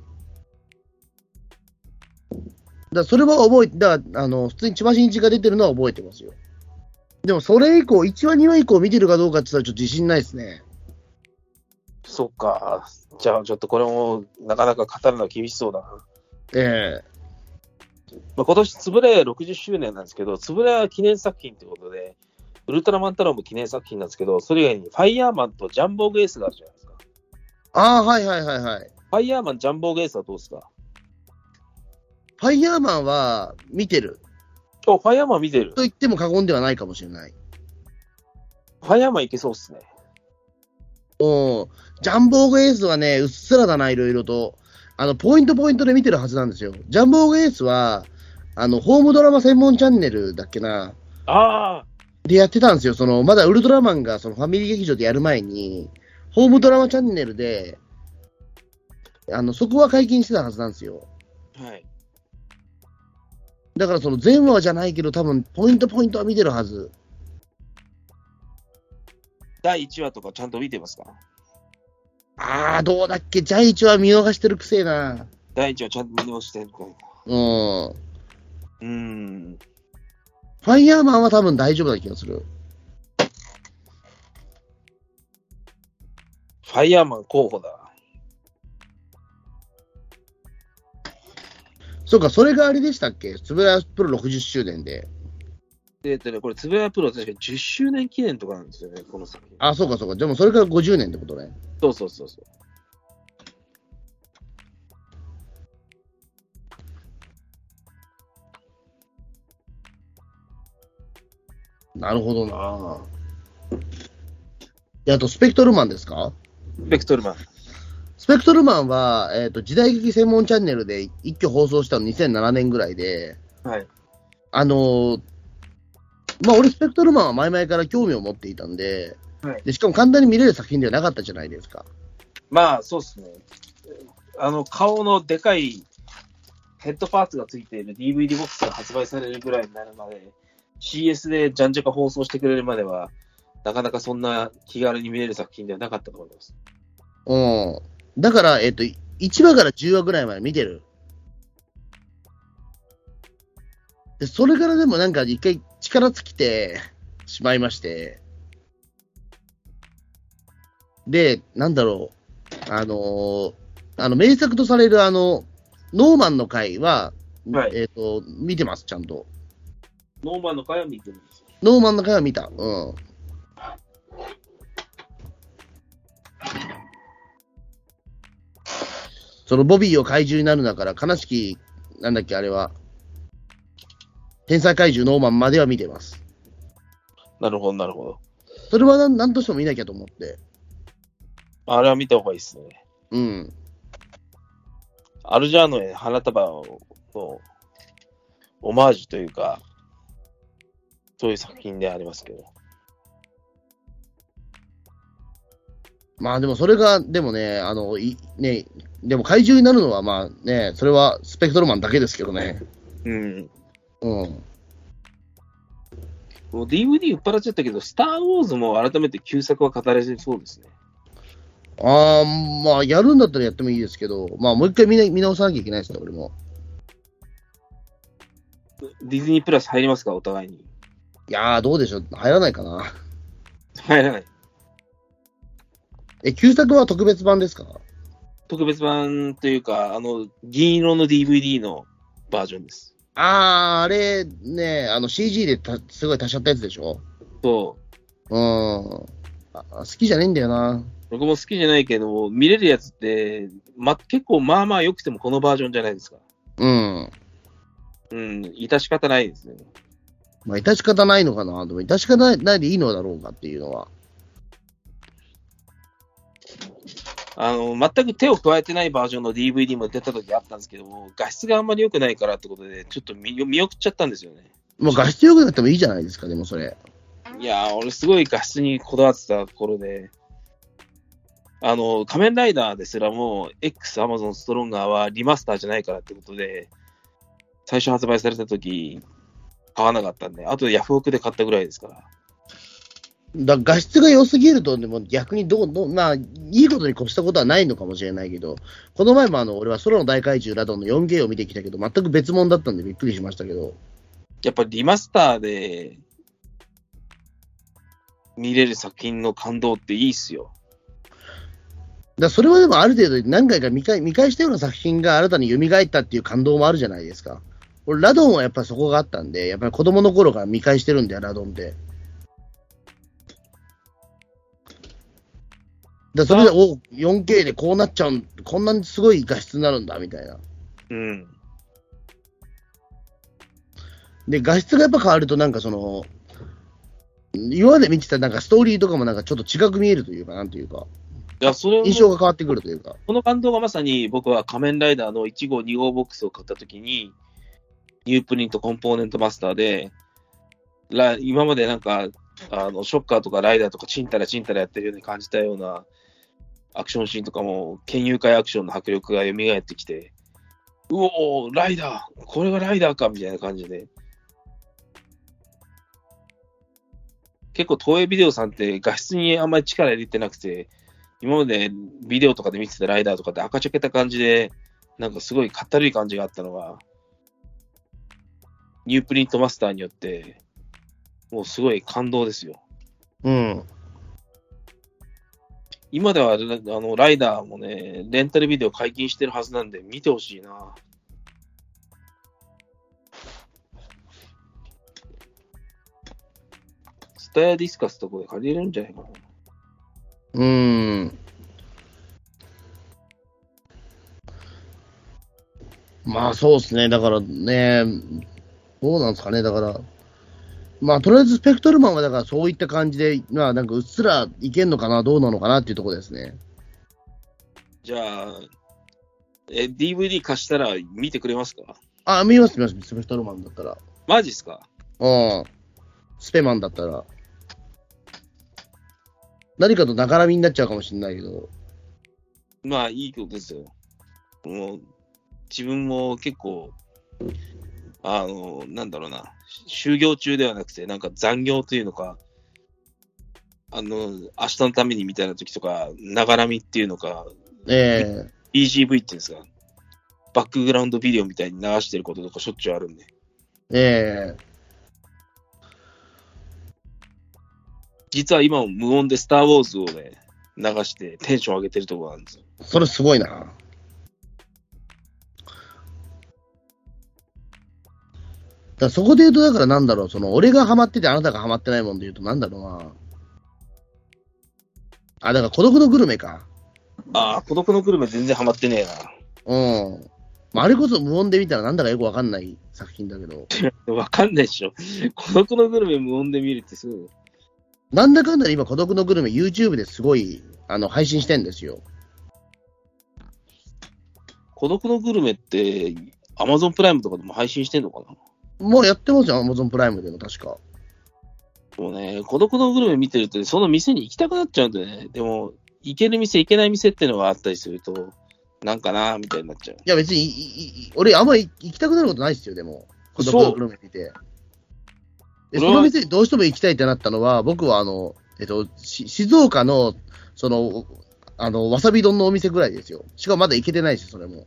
だからそれは覚えて、だからあの、普通に千葉真一が出てるのは覚えてますよ。でもそれ以降、いちわにわ以降見てるかどうかって言ったらちょっと自信ないですね。 そっか。じゃあちょっとこれもなかなか語るのは厳しそうだな。 ええまあ、今年、つぶらやろくじゅっしゅうねんなんですけど、つぶらや記念作品ということで、ウルトラマン太郎も記念作品なんですけど、それ以外にファイヤーマンとジャンボーグエースがあるじゃないですか。 ああ、はいはいはいはい。 ファイヤーマン、ジャンボーグエースはどうですか？ ファイヤーマンは見てる。 お、ファイヤーマン見てる。 と言っても過言ではないかもしれない。 ファイヤーマンいけそうっすね。 おジャンボーグエースはね、うっすらだな、いろいろと。あの、ポイントポイントで見てるはずなんですよ。ジャンボーグエースは、あの、ホームドラマ専門チャンネルだっけな。 ああ。 でやってたんですよ。その、まだウルトラマンがそのファミリー劇場でやる前に、ホームドラマチャンネルで、あの、そこは解禁してたはずなんですよ。 はい。 だからその全話じゃないけど、多分、ポイントポイントは見てるはず。 だいいちわとかちゃんと見てますか？ あー、どうだっけ、ジャイチは見逃してるくせえな。 だいいちわちゃんと見直してるか。 うん。 うーん。 ファイヤーマンは多分大丈夫な気がする。 ファイヤーマン候補だ。 そうか、それがあれでしたっけ、つぶらやプロろくじゅっしゅうねんで。 えっとね、これ、つぶやプロ確かじゅっしゅうねん記念とかなんですよね、この作品。 あ、そうかそうか。でもそれからごじゅうねんってことね。 そうそうそうそう。 なるほどな。で、あと、スペクトルマンですか？ スペクトルマン。 スペクトルマンは、えっと、時代劇専門チャンネルで一挙放送したのにせんななねんぐらいで、 はい。 あのーまあ、俺、スペクトルマンは前々から興味を持っていたんで、 はい、 でしかも簡単に見れる作品ではなかったじゃないですか。 まあ、そうっすね。あの、顔のでかいヘッドパーツがついている ディーブイディー ボックスが発売されるぐらいになるまで、シーエス でじゃんじゃか放送してくれるまでは、なかなかそんな気軽に見れる作品ではなかったと思います。 うん。だから、えっと、いちわからじゅうわぐらいまで見てる。で、それからでもなんか一回力尽きてしまいまして、で、なんだろう、あのー、あの、名作とされるあの、ノーマンの回は、 はい、 えっと、見てます、ちゃんと。 ノーマンの回は見てるんですよ。 ノーマンの回は見た。うん。そのボビーを怪獣になるなから、悲しき、なんだっけ、あれは、天才怪獣ノーマンまでは見てます。 なるほど、なるほど。 それは何なんとしても見なきゃと思って。 あれは見た方がいいですね。 うん。 アルジャーノへ花束のオマージュというか、そういう作品でありますけど。 まあでもそれが、でもね、あの、いね、でも怪獣になるのはまあね、それはスペクトルマンだけですけどね。 うん。 うん。 もう ディーブイディー 売っ払っちゃったけど、スター・ウォーズも改めて旧作は語れそうですね。 ああ、まあやるんだったらやってもいいですけど、まあもう一回見な見直さなきゃいけないですね、俺も。 ディズニープラス入りますか、お互いに。 いやー、どうでしょう、入らないかな。 入らない。 え、旧作は特別版ですか？ 特別版というか、あの、銀色の ディーブイディー のバージョンです。 あー、あれね、あの シージー でたすごい足しちゃったやつでしょ。 そう。 うん。あ、好きじゃねえんだよな。 僕も好きじゃないけど、見れるやつって、ま、結構まあまあ良くてもこのバージョンじゃないですか。 うん。 うん、致し方ないですね。 まあ、致し方ないのかな。でも、致し方ないでいいのだろうかっていうのは。 あの、全く手を加えてないバージョンの ディーブイディー も出た時あったんですけども、画質があんまり良くないからってことで、ちょっと見、見送っちゃったんですよね。 もう画質良くなってもいいじゃないですか、でもそれ。 いやー、俺すごい画質にこだわってた頃で、あの、仮面ライダーですらも、X、Amazon、ストロンガーはリマスターじゃないからってことで、最初発売された時、買わなかったんで、あとヤフオクで買ったぐらいですから。 だ画質が良すぎると、でも逆にどう、どう、まあ、いいことに越したことはないのかもしれないけど、この前もあの、俺は空の大怪獣ラドンの ヨンケー を見てきたけど、全く別物だったんでびっくりしましたけど。 やっぱりリマスターで見れる作品の感動っていいっすよ。 だそれはでもある程度何回か見返、見返したような作品が新たに蘇ったっていう感動もあるじゃないですか。俺、ラドンはやっぱりそこがあったんで、やっぱり子供の頃から見返してるんだよ、ラドンって。だそれで、お ヨンケー でこうなっちゃう、こんなにすごい画質になるんだ、みたいな。 うん。 で、画質がやっぱ変わると、なんかその、今まで見てたなんかストーリーとかもなんかちょっと違く見えるというか、なんというか、 いや、それ印象が変わってくるというか。 この感動がまさに僕は仮面ライダーのいち号、に号ボックスを買ったときに、ニュープリントコンポーネントマスターで、ら今までなんか、あの、ショッカーとかライダーとかチンタラチンタラやってるように感じたようなアクションシーンとかも、剣友会アクションの迫力が蘇ってきて、うおー、ライダーこれがライダーかみたいな感じで。結構東映ビデオさんって画質にあんまり力入れてなくて、今までビデオとかで見てたライダーとかって赤ちゃけた感じで、なんかすごいかったるい感じがあったのが、ニュープリントマスターによって、もうすごい感動ですよ。 うん。 今ではあのライダーもね、レンタルビデオ解禁してるはずなんで見てほしいな。スタヤディスカスとこで借りれるんじゃないかな。 うーん。まあそうですね。だからね、どうなんですかね。だから、まあとりあえずスペクトルマンはだからそういった感じで、まあなんかうっすらいけんのかな、どうなのかなっていうところですね。 じゃあ、え、ディーブイディー 貸したら見てくれますか？ あ、見ます見ます、スペクトルマンだったら。 マジっすか？ うん。スペマンだったら。何かとながらみになっちゃうかもしれないけど。 まあいいことですよ。もう自分も結構、あの、なんだろうな、就業中ではなくて、なんか残業というのか、あの、明日のためにみたいな時とか、ながらみっていうのか、 ええー。 ビージーブイ っていうんですか、バックグラウンドビデオみたいに流してることとかしょっちゅうあるんで。 ええー。 実は今も無音でスター・ウォーズをね、流してテンション上げてるところなんですよ。 それすごいな。だからそこで言うと、だからなんだろう、その、俺がハマっててあなたがハマってないもんで言うと、なんだろうな。あ、だから孤独のグルメか。 ああ、孤独のグルメ全然ハマってねうん。まあ、あれこそ無音で見たらなんだかよくわかんない作品だけど。 えな。わかんないでしょ。孤独のグルメ無音で見るってすぐ。 なんだかんだで今孤独のグルメ YouTube ですごい、あの、配信してんですよ。 孤独のグルメって Amazon プライムとかでも配信してんのかな？ もうやってますよ、Amazon プライムでも確か。 もうね、孤独のグルメ見てると、その店に行きたくなっちゃうんだよね。でも、行ける店、行けない店ってのがあったりすると、なんかなーみたいになっちゃう。 いや別に、いいい俺あんまり行きたくなることないですよ、でも。孤独のグルメ見て。でその店にどうしても行きたいってなったのは、僕はあの、えっと、し静岡の、その、あの、わさび丼のお店ぐらいですよ。しかもまだ行けてないし、それも。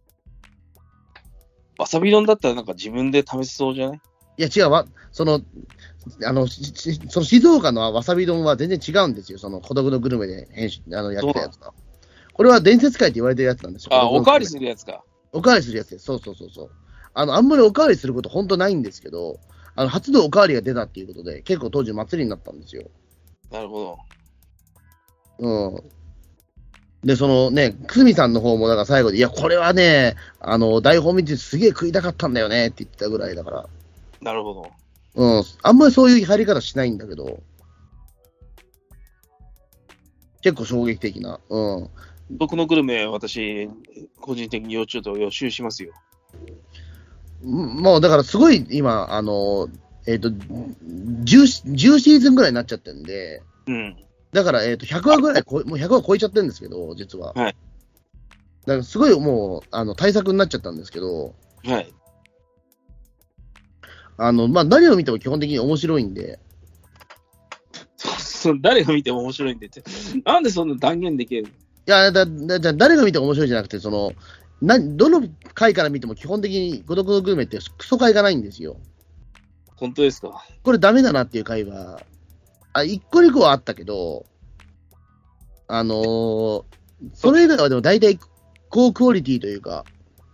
わさび丼だったらなんか自分で試せそうじゃない？ いや違うわ、その、あの、しその静岡のわさび丼は全然違うんですよ。その孤独のグルメで編集、あの、やってたやつが。 これは伝説界って言われてるやつなんですよ。 あ、おかわりするやつか。 おかわりするやつです。そうそうそうそう。あの、あんまりおかわりすること本当ないんですけど、あの、初のおかわりが出たっていうことで、結構当時祭りになったんですよ。 なるほど。うん。で、そのね、久住さんの方も、だから最後で、いや、これはね、あの、台本見てすげえ食いたかったんだよねって言ってたぐらいだから。 なるほど。 うん。あんまりそういう入り方しないんだけど、結構衝撃的な。うん。 僕のグルメ、私、個人的にちょっと予習しますよ。 もうだからすごい今、あの、えっ、ー、と10、じゅうシーズンぐらいになっちゃってるんで、 うん。 だから、えっ、ー、と、ひゃくわぐらいこ、もうひゃくわ超えちゃってるんですけど、実は。 はい。 だからすごいもう、あの、対策になっちゃったんですけど、 はい。 あの、まあ、何を見ても基本的に面白いんで。 そ誰が見ても面白いんでって。なんでそんな断言できるの？いや、だ、だ、じゃ誰が見ても面白いじゃなくて、その、な、どの回から見ても基本的に孤独のグルメってクソ回がないんですよ。 本当ですか？ これダメだなっていう回は、あ、一個二個はあったけど、あのー、それ以外はでも大体高クオリティというか、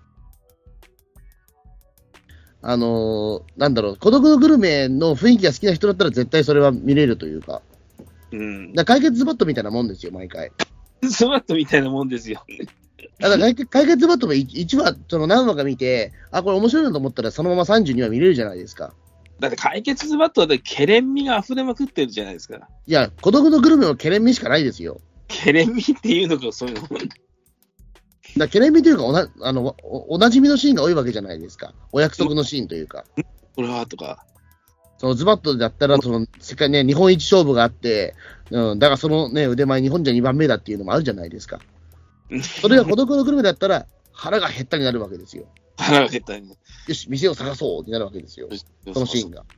あのー、なんだろう、孤独のグルメの雰囲気が好きな人だったら絶対それは見れるというか、 うん。 だから解決ズバットみたいなもんですよ、毎回。 ズバットみたいなもんですよ。 だから解決解決バットもいちわ、その何話か見て、あ、これ面白いなと思ったらそのままさんじゅうにわ見れるじゃないですか。 だって解決ズバットはでケレン味が溢れまくってるじゃないですか。 いや、孤独のグルメはケレン味しかないですよ。 ケレン味っていうのか、そういうの。 だケレン味というかおなあのお、おなじみのシーンが多いわけじゃないですか。お約束のシーンというか。 これはとか。 そのズバットだったら、その世界ね、日本一勝負があって、うん、だからそのね、腕前日本じゃにばんめだっていうのもあるじゃないですか。それが孤独のグルメだったら、腹が減ったになるわけですよ。 腹が減ったに。 よし、店を探そうになるわけですよ。そのシーンが。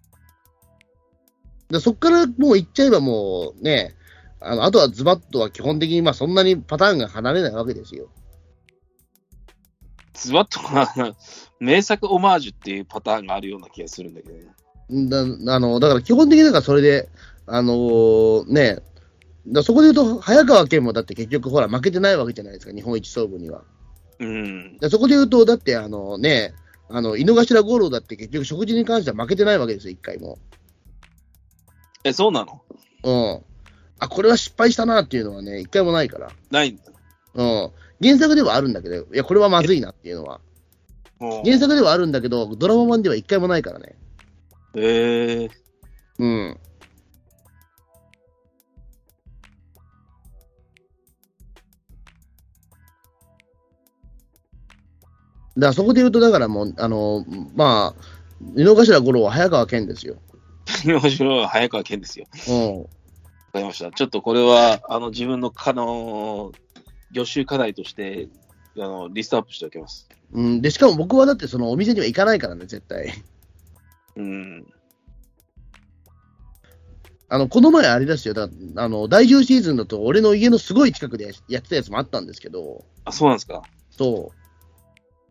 でそっからもう行っちゃえばもうね、あの、あとはズバットは基本的にまあそんなにパターンが離れないわけですよ。 ズバッとは名作オマージュっていうパターンがあるような気がするんだけどね。 だあのだから基本的になんかそれで、あのー、ね、だそこで言うと、早川健もだって結局ほら負けてないわけじゃないですか、日本一総合には。 うん。 だそこで言うと、だってあのね、あの井の頭五郎だって結局食事に関しては負けてないわけですよ、一回も。 え、そうなの？ うん。あ、これは失敗したなっていうのはね、一回もないから。 ないんだ。 うん。原作ではあるんだけど、いや、これはまずいなっていうのは。原作ではあるんだけど、ドラマ版では一回もないからね。 へえー。 うん。だからそこで言うと、だからもう、あの、まあ、井の頭五郎は早川健ですよ。 井の頭は早川健ですよ。 うん。 わかりました。ちょっとこれは、あの、自分の、あの、予習課題として、あの、リストアップしておきます。 うん。で、しかも僕はだってそのお店には行かないからね、絶対。 うん。 あの、この前あれですよ。だあの、だいじゅうシーズンだと俺の家のすごい近くでやってたやつもあったんですけど。 あ、そうなんですか。 そう。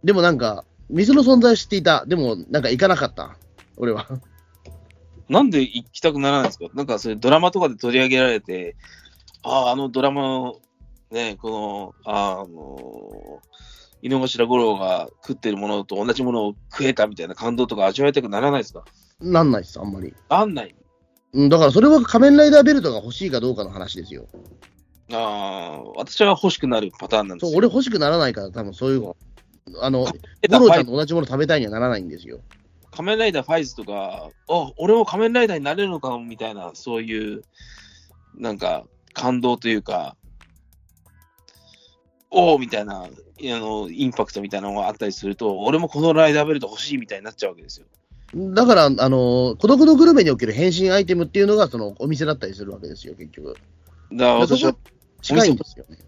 でもなんか、店の存在を知っていた。でも、なんか行かなかった。俺は。 なんで行きたくならないんですか？なんかそれドラマとかで取り上げられて、ああ、あのドラマの、ね、この、あの、井の頭五郎が食ってるものと同じものを食えたみたいな感動とか味わいたくならないですか？ なんないです、あんまり。 なんない。 うん、だからそれは仮面ライダーベルトが欲しいかどうかの話ですよ。 ああ、私は欲しくなるパターンなんですよ。 そう、俺欲しくならないから、多分そういう、あの、五郎ちゃんと同じもの食べたいにはならないんですよ。 仮面ライダーファイズとか、あ、俺も仮面ライダーになれるのかみたいな、そういう、なんか、感動というか、おーみたいな、あの、インパクトみたいなのがあったりすると、俺もこのライダーベルト欲しいみたいになっちゃうわけですよ。 だから、あの、孤独のグルメにおける変身アイテムっていうのが、その、お店だったりするわけですよ、結局。 だから私は、 近いんですよね。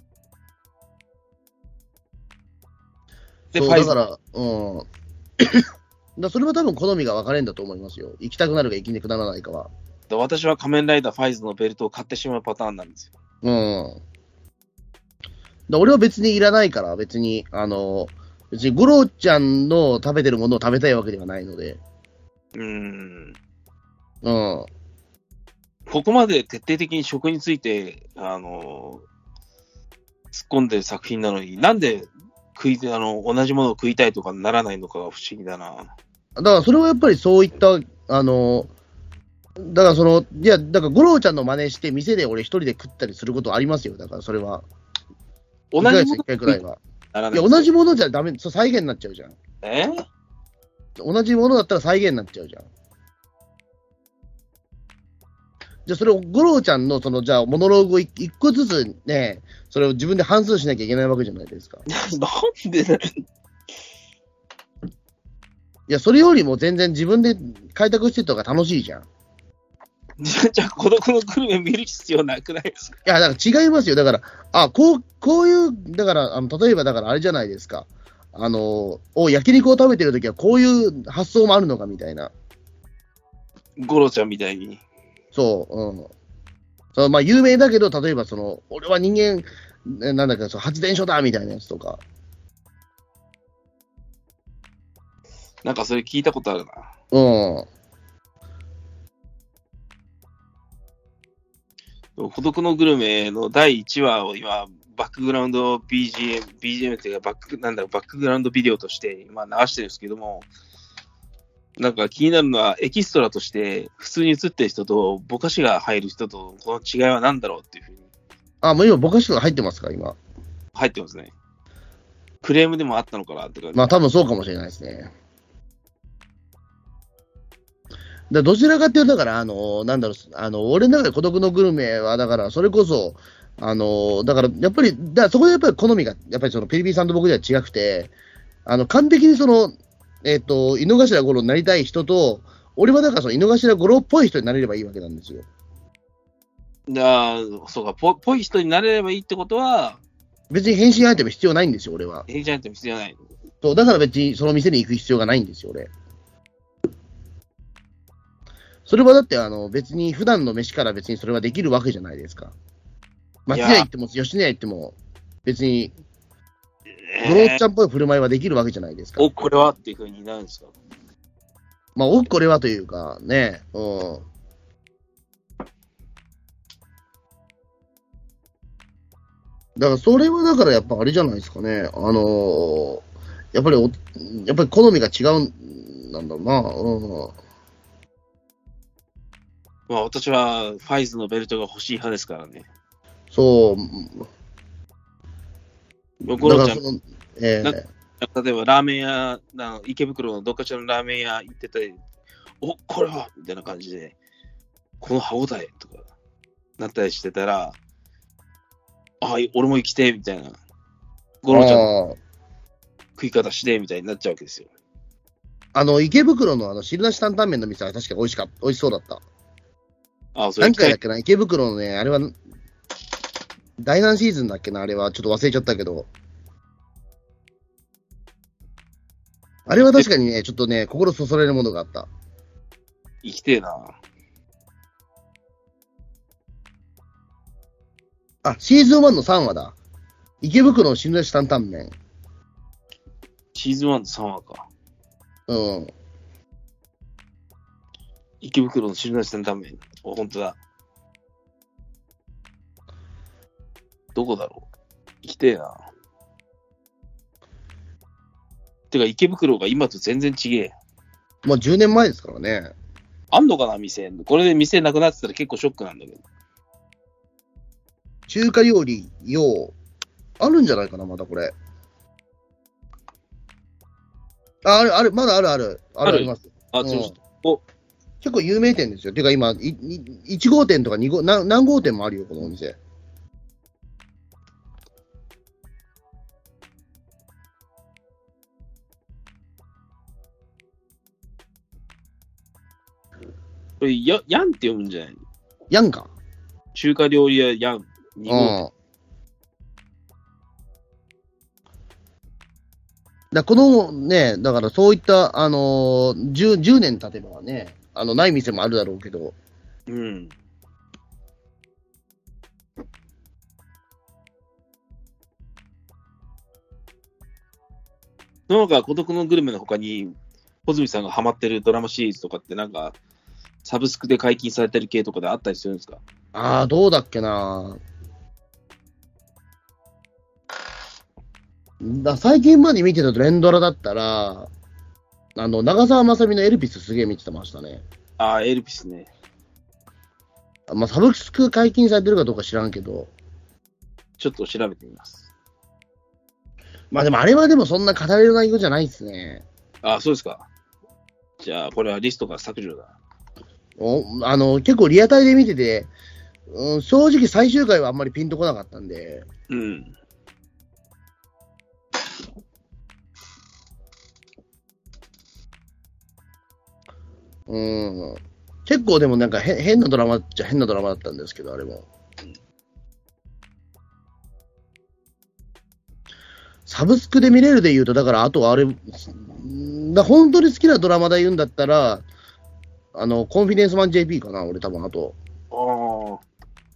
で、 そう、 ファイズだから、うん。だそれは多分好みが分かれんだと思いますよ。行きたくなるか行きにくならないかは。 私は仮面ライダーファイズのベルトを買ってしまうパターンなんですよ。 うん。だ俺は別にいらないから、別に、あの、別に五郎ちゃんの食べてるものを食べたいわけではないので。 うーん。 うん。 ここまで徹底的に食について、あの、 突っ込んでる作品なのに、なんで食い、あの、同じものを食いたいとかならないのかが不思議だな。 だからそれはやっぱりそういった、あの、だからその、いや、だから五郎ちゃんの真似して店で俺一人で食ったりすることありますよ。だからそれは。 同じものいっかいくらいは。 ならないいや、同じものじゃダメ、そう再現になっちゃうじゃん。 え同じものだったら再現になっちゃうじゃん。じゃあそれを五郎ちゃんのその、じゃあモノローグを一個ずつね、それを自分で反数しなきゃいけないわけじゃないですか。 なんでだよ。 いや、それよりも全然自分で開拓してった方が楽しいじゃん。いじゃあ、孤独のグルメ見る必要なくないですか？ や、だから違いますよ。だから、あ、こう、こういう、だから、あの、例えばだからあれじゃないですか。あの、お、焼肉を食べてるときはこういう発想もあるのかみたいな。 ゴロちゃんみたいに。 そう、うん。そのまあ、有名だけど、例えばその、俺は人間、えなんだっけ、その発電所だみたいなやつとか。 なんかそれ聞いたことあるな。 うん。 孤独のグルメのだいいちわを今、バックグラウンド ビージーエム、ビージーエム っていうかバック、なんだろう、バックグラウンドビデオとして今流してるんですけども、なんか気になるのはエキストラとして普通に映ってる人とぼかしが入る人とこの違いは何だろうっていうふうに。 あ、もう今、ぼかしが入ってますか、今。 入ってますね。クレームでもあったのかなって感じ。 まあ、多分そうかもしれないですね。だどちらかっていうと、だから、あの、なんだろう、あの、俺の中で孤独のグルメは、だから、それこそ、あの、だから、やっぱり、だからそこでやっぱり好みが、やっぱりその、ペリピーさんと僕では違くて、あの、完璧にその、えっ、と、井の頭五郎になりたい人と、俺はだからその、井の頭五郎っぽい人になれればいいわけなんですよ。 ああ、そうか、ぽ、ぽい人になれればいいってことは、 別に変身アイテム必要ないんですよ、俺は。 変身アイテム必要ない。 そう、だから別にその店に行く必要がないんですよ、俺。それはだって、あの、別に普段の飯から別にそれはできるわけじゃないですか。松屋行っても、吉野家行っても、別に、五郎ちゃんっぽい振る舞いはできるわけじゃないですか。 お、これはっていうふうになるんですか？ まあ、おこれはというか、ね、うん。だから、それはだからやっぱあれじゃないですかね。あのー、やっぱりお、やっぱり好みが違うんなんだろうな。うん。 まあ私はファイズのベルトが欲しい派ですからね。 そう。 ゴロちゃん、 のえー、 例えばラーメン屋、の池袋のどっかしらのラーメン屋行ってたり、お、これはみたいな感じで、この歯応えとかなったりしてたら、あ、俺も生きてみたいな、ゴロちゃんの食い方してみたいになっちゃうわけですよ。 あの池袋のあの汁なし担々麺の店は確か美味しかった、美味しそうだった。 あ、それ何回だっけな、池袋のね、あれは第何シーズンだっけな、あれはちょっと忘れちゃったけど、あれは確かにね、ちょっとね、心そそられるものがあった。 生きてえな。 あ、シーズンワンのさんわだ。池袋の汁なし担々麺。 シーズンワンのさんわか。 うん。 池袋の汁なし担々麺。お、ほんとだ。どこだろう。生きてえな。てか、池袋が今と全然違え。 もうじゅうねんまえですからね。 あんのかな、店。これで店なくなってたら結構ショックなんだけど。 中華料理、よう、あるんじゃないかな、まだこれ。あ、ある、ある、まだあるある。あるあります。 あ、ちょっと、お、 結構有名店ですよ。てか今、いいいち号店とかに号、何何号店もあるよ、このお店。 これ、や、ヤンって読むんじゃないの？ ヤンか。 中華料理屋ヤンに号店。 うん。だこのね、だからそういった、あのー、じゅう, じゅうねん経てばね、あの、ない店もあるだろうけど。 うん。なんか、孤独のグルメの他に、穂積さんがハマってるドラマシリーズとかってなんか、サブスクで解禁されてる系とかであったりするんですか？ ああ、どうだっけな。 だ最近まで見てた連ドラだったら、あの、長澤まさみのエルピスすげえ見てましたね。 ああ、エルピスね。 まあ、サブスク解禁されてるかどうか知らんけど。 ちょっと調べてみます。 まあでもあれはでもそんな語れる内容じゃないですね。 ああ、そうですか。じゃあ、これはリストから削除だ。 おあの、結構リアタイで見てて、うん、正直最終回はあんまりピンとこなかったんで。 うん。 うん。結構でもなんか変変なドラマっちゃ変なドラマだったんですけど、あれも。サブスクで見れるで言うと、だからあとはあれ、だ本当に好きなドラマで言うんだったら、あの、コンフィデンスマン ジェーピー かな、俺多分あと。 ああ。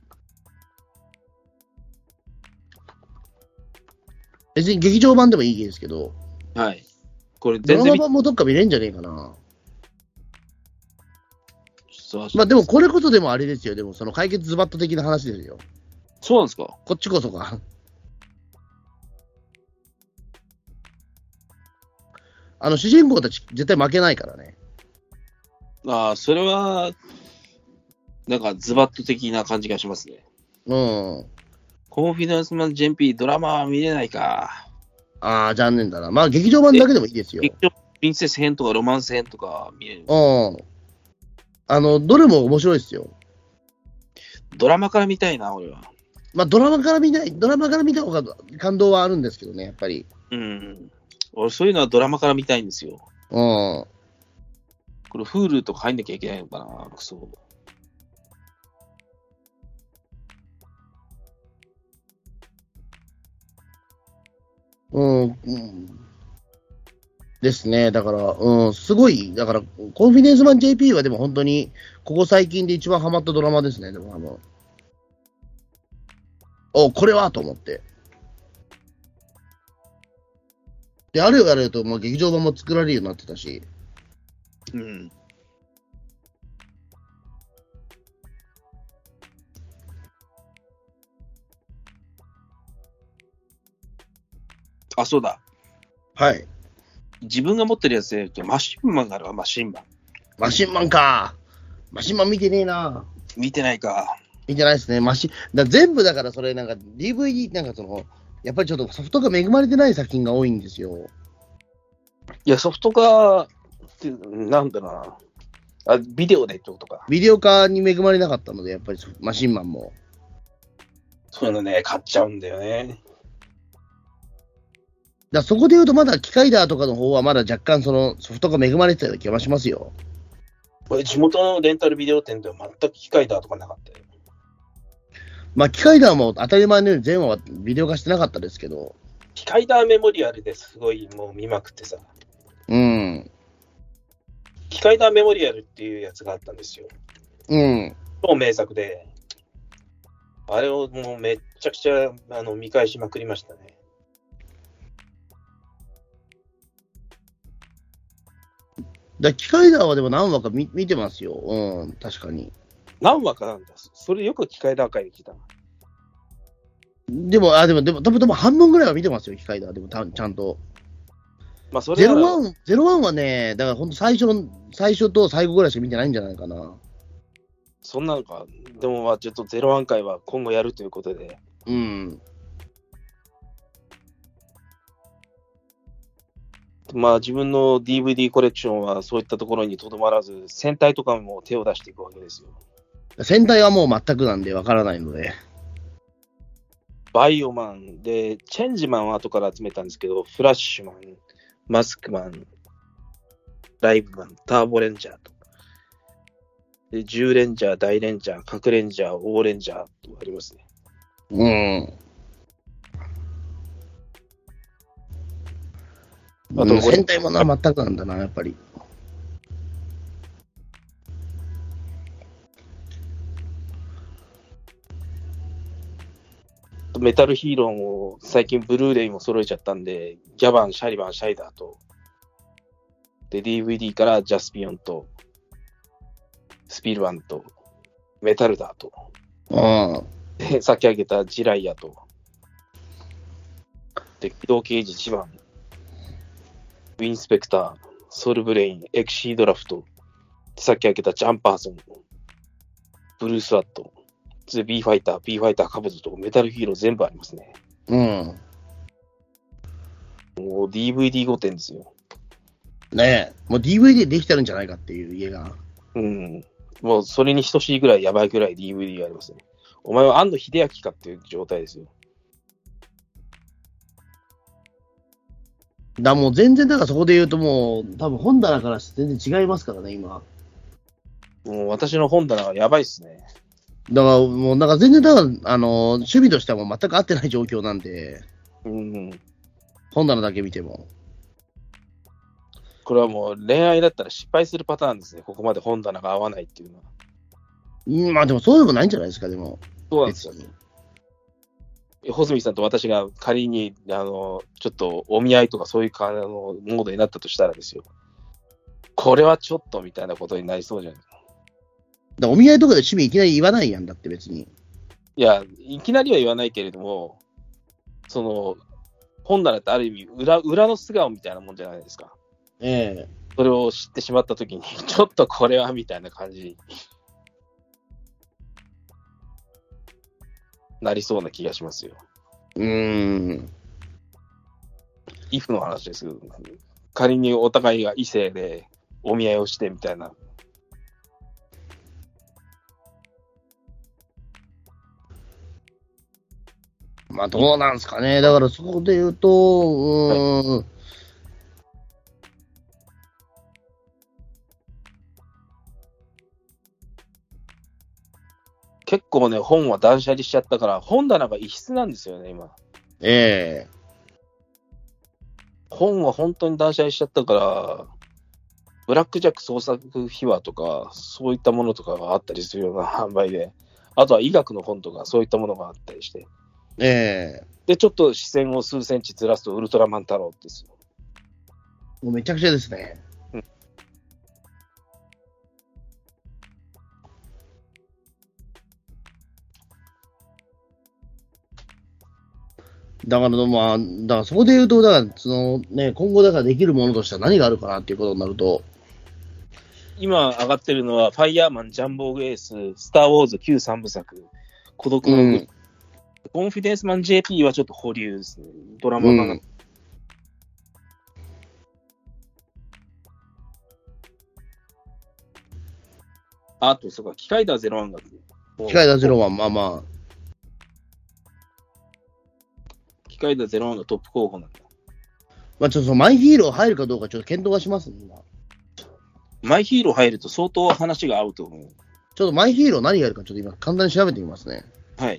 別に劇場版でもいいですけど、 はい。これド全然見ラマ版もどっか見れんじゃねえかな。 そうまあでもこれこそでもあれですよ。でもその解決ズバッと的な話ですよ。 そうなんですか。 こっちこそか。あの主人公たち絶対負けないからね。 ああ、それは、なんかズバッと的な感じがしますね。 うん。 コンフィデンスマン ジェーピー ドラマは見れないか。 ああ、残念だな。まあ劇場版だけでもいいですよ。 劇場プリンセス編とかロマンス編とか見れる。 うん。あの、どれも面白いですよ。 ドラマから見たいな、俺は。 まあドラマから見ない、ドラマから見た方が感動はあるんですけどね、やっぱり。 うん。俺、そういうのはドラマから見たいんですよ。 うん。 これ、Hulu とか入んなきゃいけないのかな、クソ。 うん。うんですね。だから、うん、すごい、だから、コンフィデンスマン ジェーピー はでも本当に、ここ最近で一番ハマったドラマですね。でも、あの、お、これはと思って。で、あれよあれよと、まあ、劇場版も作られるようになってたし。 うん。あ、そうだ。 はい。 自分が持ってるやつで言うと、マシンマンがあるわ、マシンマン。 マシンマンか。マシンマン見てねえな。 見てないか。 見てないですね。マシン、だ全部だからそれなんか ディーブイディー、なんかその、やっぱりちょっとソフトが恵まれてない作品が多いんですよ。 いや、ソフト化って、なんだろうな。あ、ビデオでってことか。 ビデオ化に恵まれなかったので、やっぱりマシンマンも。 そういうのね、買っちゃうんだよね。 だそこで言うとまだ機械だとかの方はまだ若干そのソフトが恵まれてたような気がしますよ。 これ地元のレンタルビデオ店では全く機械だとかなかったよ。 まあ機械だも当たり前のように全話はビデオ化してなかったですけど。 機械だメモリアルですごいもう見まくってさ。 うん。 機械だメモリアルっていうやつがあったんですよ。 うん。 超名作で。あれをもうめっちゃくちゃあの見返しまくりましたね。 だ機械だはでも何話か 見, 見てますよ。うん、確かに。 何話かなんだ。それよく機械だ会で聞いたな。 でも、あ、でも、でも、でも、でも半分ぐらいは見てますよ、機械だ。でもた、ちゃんと。 まあ、それゼロワン、ゼロワンはね、だから本当最初の、最初と最後ぐらいしか見てないんじゃないかな。 そんなのか。でも、まあ、ちょっとゼロワン会は今後やるということで。 うん。 まあ、自分の ディーブイディー コレクションはそういったところにとどまらず、戦隊とかも手を出していくわけですよ。 戦隊はもう全くなんでわからないので。 バイオマンで、チェンジマンは後から集めたんですけど、フラッシュマン、マスクマン、ライブマン、ターボレンジャーと。で、じゅうレンジャー、大レンジャー、核レンジャー、オーレンジャーとありますね。 うん。あと、戦隊もな、全くなんだな、やっぱり。 メタルヒーローも最近ブルーレイも揃えちゃったんで、ギャバン、シャリバン、シャイダーと、で、ディーブイディー からジャスピオンと、スピルワンと、メタルダーと、 あで、さっき挙げたジライアと、 で、機動刑事いちばん、ウィンスペクター、ソルブレイン、エクシードラフト、さっき開けたジャンパーソン、ブルースワット、で B ファイター、B ファイターカブトとメタルヒーロー全部ありますね。 うん。 もう ディーブイディーご 点ですよ。 ねえ、もう ディーブイディー できてるんじゃないかっていう家が。 うん。もうそれに等しいぐらいやばいぐらい ディーブイディー がありますね。お前は庵野秀明かっていう状態ですよ。 だもう全然、だからそこで言うともう、多分本棚からして全然違いますからね、今。 もう私の本棚はやばいっすね。 だからもう、なんか全然、だから、あの、趣味としてはもう全く合ってない状況なんで、 うん。 本棚だけ見ても。 これはもう恋愛だったら失敗するパターンですね。ここまで本棚が合わないっていうのは。 うんまあでもそういうのもないんじゃないですか、でも。 そうなんですよね。穂積さんと私が仮に、あの、ちょっとお見合いとかそういうかあのモードになったとしたらですよ。これはちょっとみたいなことになりそうじゃないですか。 だからお見合いとかで趣味いきなり言わないやんだって別に。 いや、いきなりは言わないけれども、その、本棚ってある意味裏、裏の素顔みたいなもんじゃないですか。 ええそれを知ってしまったときに、ちょっとこれはみたいな感じになりそうな気がしますよ。 うーん。 イフの話ですけど、仮にお互いが異性でお見合いをしてみたいな。 まあどうなんすかね。だからそこで言うと、うーん。はい結構ね、本は断捨離しちゃったから、本棚が異質なんですよね、今。 ええ本は本当に断捨離しちゃったから、ブラックジャック創作秘話とか、そういったものとかがあったりするような販売で、あとは医学の本とか、そういったものがあったりして。 ええで、ちょっと視線を数センチずらすと、ウルトラマン太郎ですよ。 もうめちゃくちゃですね。 うんだから、まあ、だからそこで言うと、だから、そのね、今後だからできるものとしては何があるかなっていうことになると、 今上がってるのは、ファイヤーマン、ジャンボーグエース、スター・ウォーズ旧三部作、孤独の国、 うんコンフィデンスマン ジェーピー はちょっと保留ですね。ドラマ版が、 うんあと、そうか、機械だゼロワンが。 機械だゼロはまあまあ、 機械だゼロワンがトップ候補なんだ。 まあちょっとそのマイヒーロー入るかどうかちょっと検討がしますね、今。 マイヒーロー入ると相当話が合うと思う。 ちょっとマイヒーロー何があるかちょっと今簡単に調べてみますね。 はい。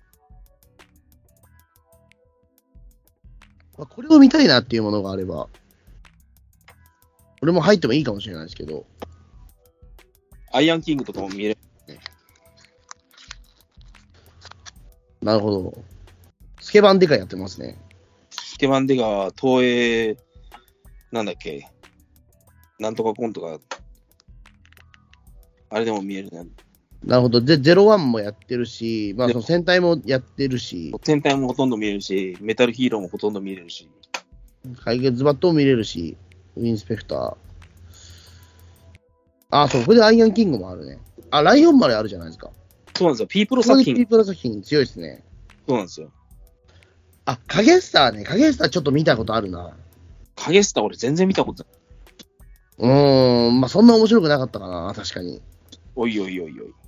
まあ、これを見たいなっていうものがあれば、これも入ってもいいかもしれないですけど、 アイアンキングとかも見える。 なるほど。スケバンデカやってますね。 スケバンデガは東映、なんだっけ、なんとかコンとか、あれでも見えるね。 なるほど。で、ゼロワンもやってるし、まあその戦隊もやってるし、 戦隊もほとんど見えるし、メタルヒーローもほとんど見れるし。 解決バットも見れるし、ウィンスペクター。あ、そう、これでアイアンキングもあるね。あ、ライオンまであるじゃないですか。 そうなんですよ。ピープロここ作品。 でピープル作品強いですね。 そうなんですよ。 あ、影スターね。影スターちょっと見たことあるな。 影スタ俺全然見たことない。 うーん、まあそんな面白くなかったかな、確かに。 おいおいおいおい。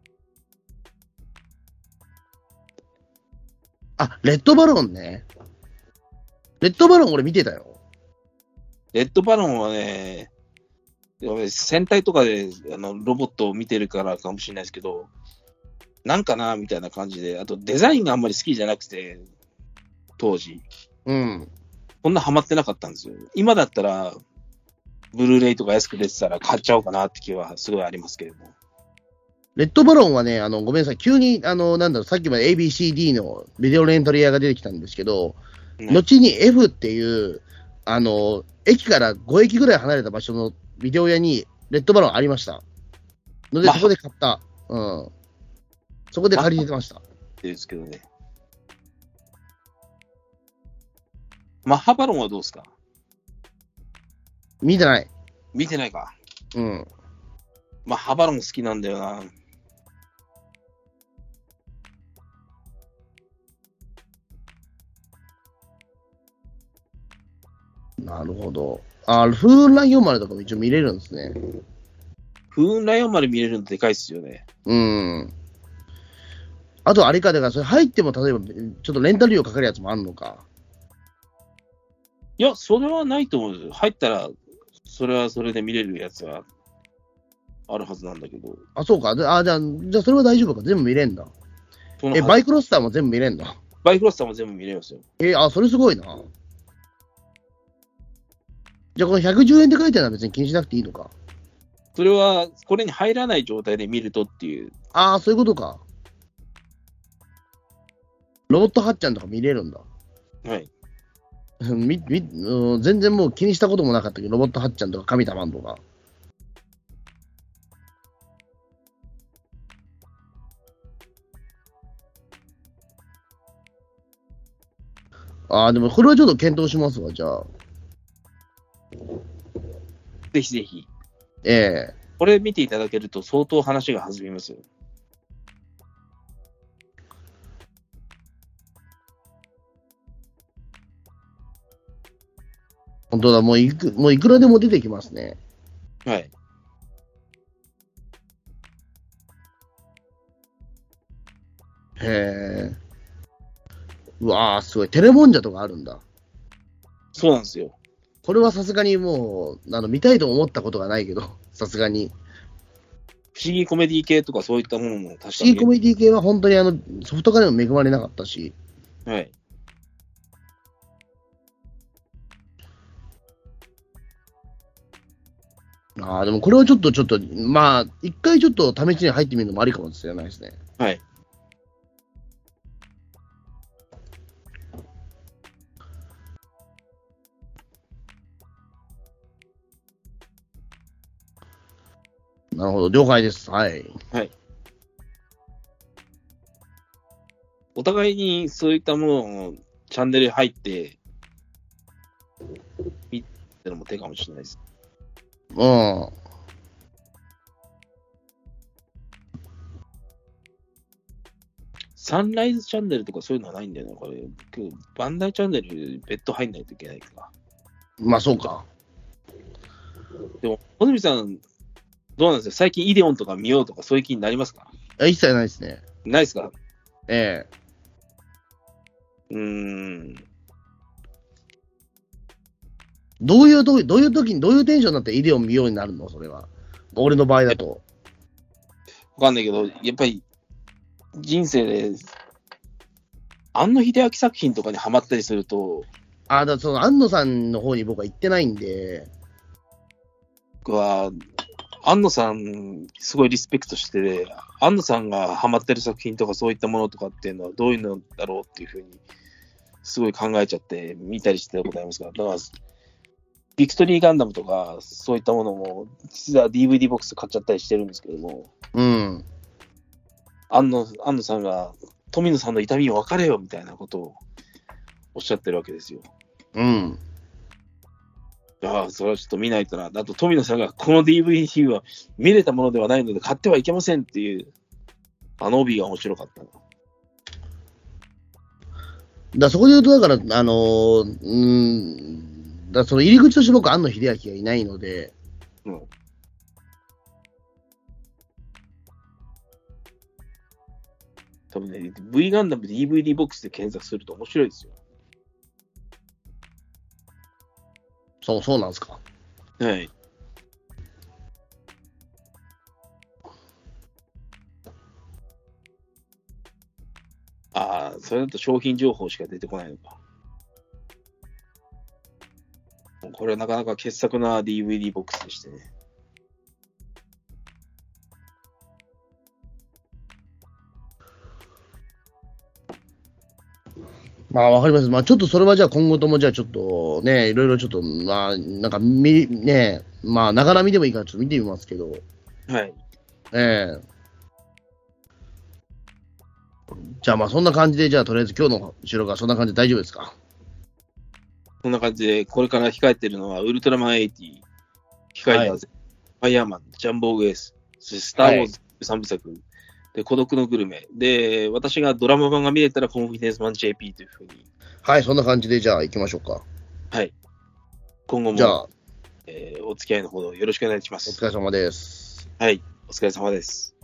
あ、レッドバロンね。レッドバロン俺見てたよ。 レッドバロンはね、戦隊とかであのロボットを見てるからかもしれないですけど、なんかなみたいな感じで、あとデザインがあんまり好きじゃなくて、当時。 うん。 こんなハマってなかったんですよ。今だったら、ブルーレイとか安く出てたら買っちゃおうかなって気はすごいありますけれども。 レッドバロンはね、あの、ごめんなさい。急に、あの、なんだろう、さっきまで エービーシーディー のビデオレンタル屋が出てきたんですけど、 うん、 後に F っていう、あの、駅からご駅ぐらい離れた場所のビデオ屋にレッドバロンありました。ので、 まあそこで買った。うん。そこで借りてました。 ですけどね。 マッハバロンはどうですか？ 見てない。 見てないか。 うん。 マッハバロン好きなんだよな。 なるほど。あ、風雲ライオン丸とかも一応見れるんですね。 風雲ライオン丸見れるのでかいっすよね。 うん。あとあれか、だからそれ入っても例えばちょっとレンタル料かかるやつもあんのか。 いや、それはないと思うんですよ。入ったら、それはそれで見れるやつはあるはずなんだけど。 あ、そうか。であ、じゃあ、じゃあそれは大丈夫か。全部見れんだ。え、バイクロスターも全部見れんだ。 バイクロスターも全部見れますよ。 え、あ、それすごいな。じゃあこのひゃくじゅうえんって書いてあるのは別に気にしなくていいのか。 それは、これに入らない状態で見るとっていう。 ああ、そういうことか。ロボットはっちゃんとか見れるんだ。 はい。 みみうん、全然もう気にしたこともなかったけど、ロボットはっちゃんとか神玉とか。ああ、でもこれはちょっと検討しますわ、じゃあ。 ぜひぜひ。 ええこれ見ていただけると相当話が弾みますよ。 本当だ、もういく、もういくらでも出てきますね。 はい。 へえ。うわあ、すごい。テレモンジャとかあるんだ。 そうなんですよ。 これはさすがにもう、あの、見たいと思ったことがないけど、さすがに。 不思議コメディ系とかそういったものも確かに。 不思議コメディ系は本当にあの、ソフト化でも恵まれなかったし。 はい。 ああ、でもこれはちょっと、ちょっと、まあ、一回ちょっと試しに入ってみるのもありかもしれないですね。 はい。 なるほど、了解です。はい。 はい。お互いにそういったものをチャンネル入って、見てのも手かもしれないです。 うん。 サンライズチャンネルとかそういうのはないんだよね、これ。バンダイチャンネル、別途入んないといけないか。 まあ、そうか。 でも、小泉さん、どうなんですか？最近イデオンとか見ようとかそういう気になりますか？ 一切ないですね。 ないですか？ ええ。 うーん。 どういうとどういう時に、どういうテンションになってイデオン見ようになるのそれは。俺の場合だと。 わかんないけど、やっぱり、人生で、庵野秀明作品とかにハマったりすると、 ああ、だからその、安野さんの方に僕は行ってないんで。 僕は、庵野さん、すごいリスペクトしてて、庵野さんがハマってる作品とかそういったものとかっていうのはどういうのだろうっていうふうに、すごい考えちゃって見たりしてたことありますから、だから、ビクトリーガンダムとか、そういったものも、実は ディーブイディー ボックス買っちゃったりしてるんですけども、 うん。 庵野、庵野さんが、富野さんの痛みを分かれよみたいなことをおっしゃってるわけですよ。 うん。 ああ、それはちょっと見ないとな。あと、富野さんが、この ディーブイディー は見れたものではないので買ってはいけませんっていう、あの帯が面白かったな。 だそこで言うと、だから、あのー、うーん、だその入り口として僕、庵野秀明がいないので、 うん。多分ね、V ガンダム ディーブイディー ボックスで検索すると面白いですよ。 そう、そうなんですか。 はい。ああ、それだと商品情報しか出てこないのか。これはなかなか傑作な ディーブイディー ボックスでしてね。 まあ、わかります。まあ、ちょっとそれはじゃあ今後ともじゃあちょっとね、いろいろちょっと、まあ、なんかみ、ね、まあ、ながら見でもいいからちょっと見てみますけど、 はい。 ええじゃあまあそんな感じで、じゃあとりあえず今日の収録はそんな感じで大丈夫ですか？ そんな感じで、これから控えてるのは、ウルトラマンはちじゅう、控えたぜ、ファイヤーマン、ジャンボーグエース、そしてスター・ウォーズさんぶさく、で、孤独のグルメ、で、私がドラマ版が見れたら、コンフィデンスマン ジェーピー というふうに。 はい、そんな感じで、じゃあ行きましょうか。 はい。今後も、 じゃあ、 えーお付き合いのほどよろしくお願いします。 お疲れ様です。 はい、お疲れ様です。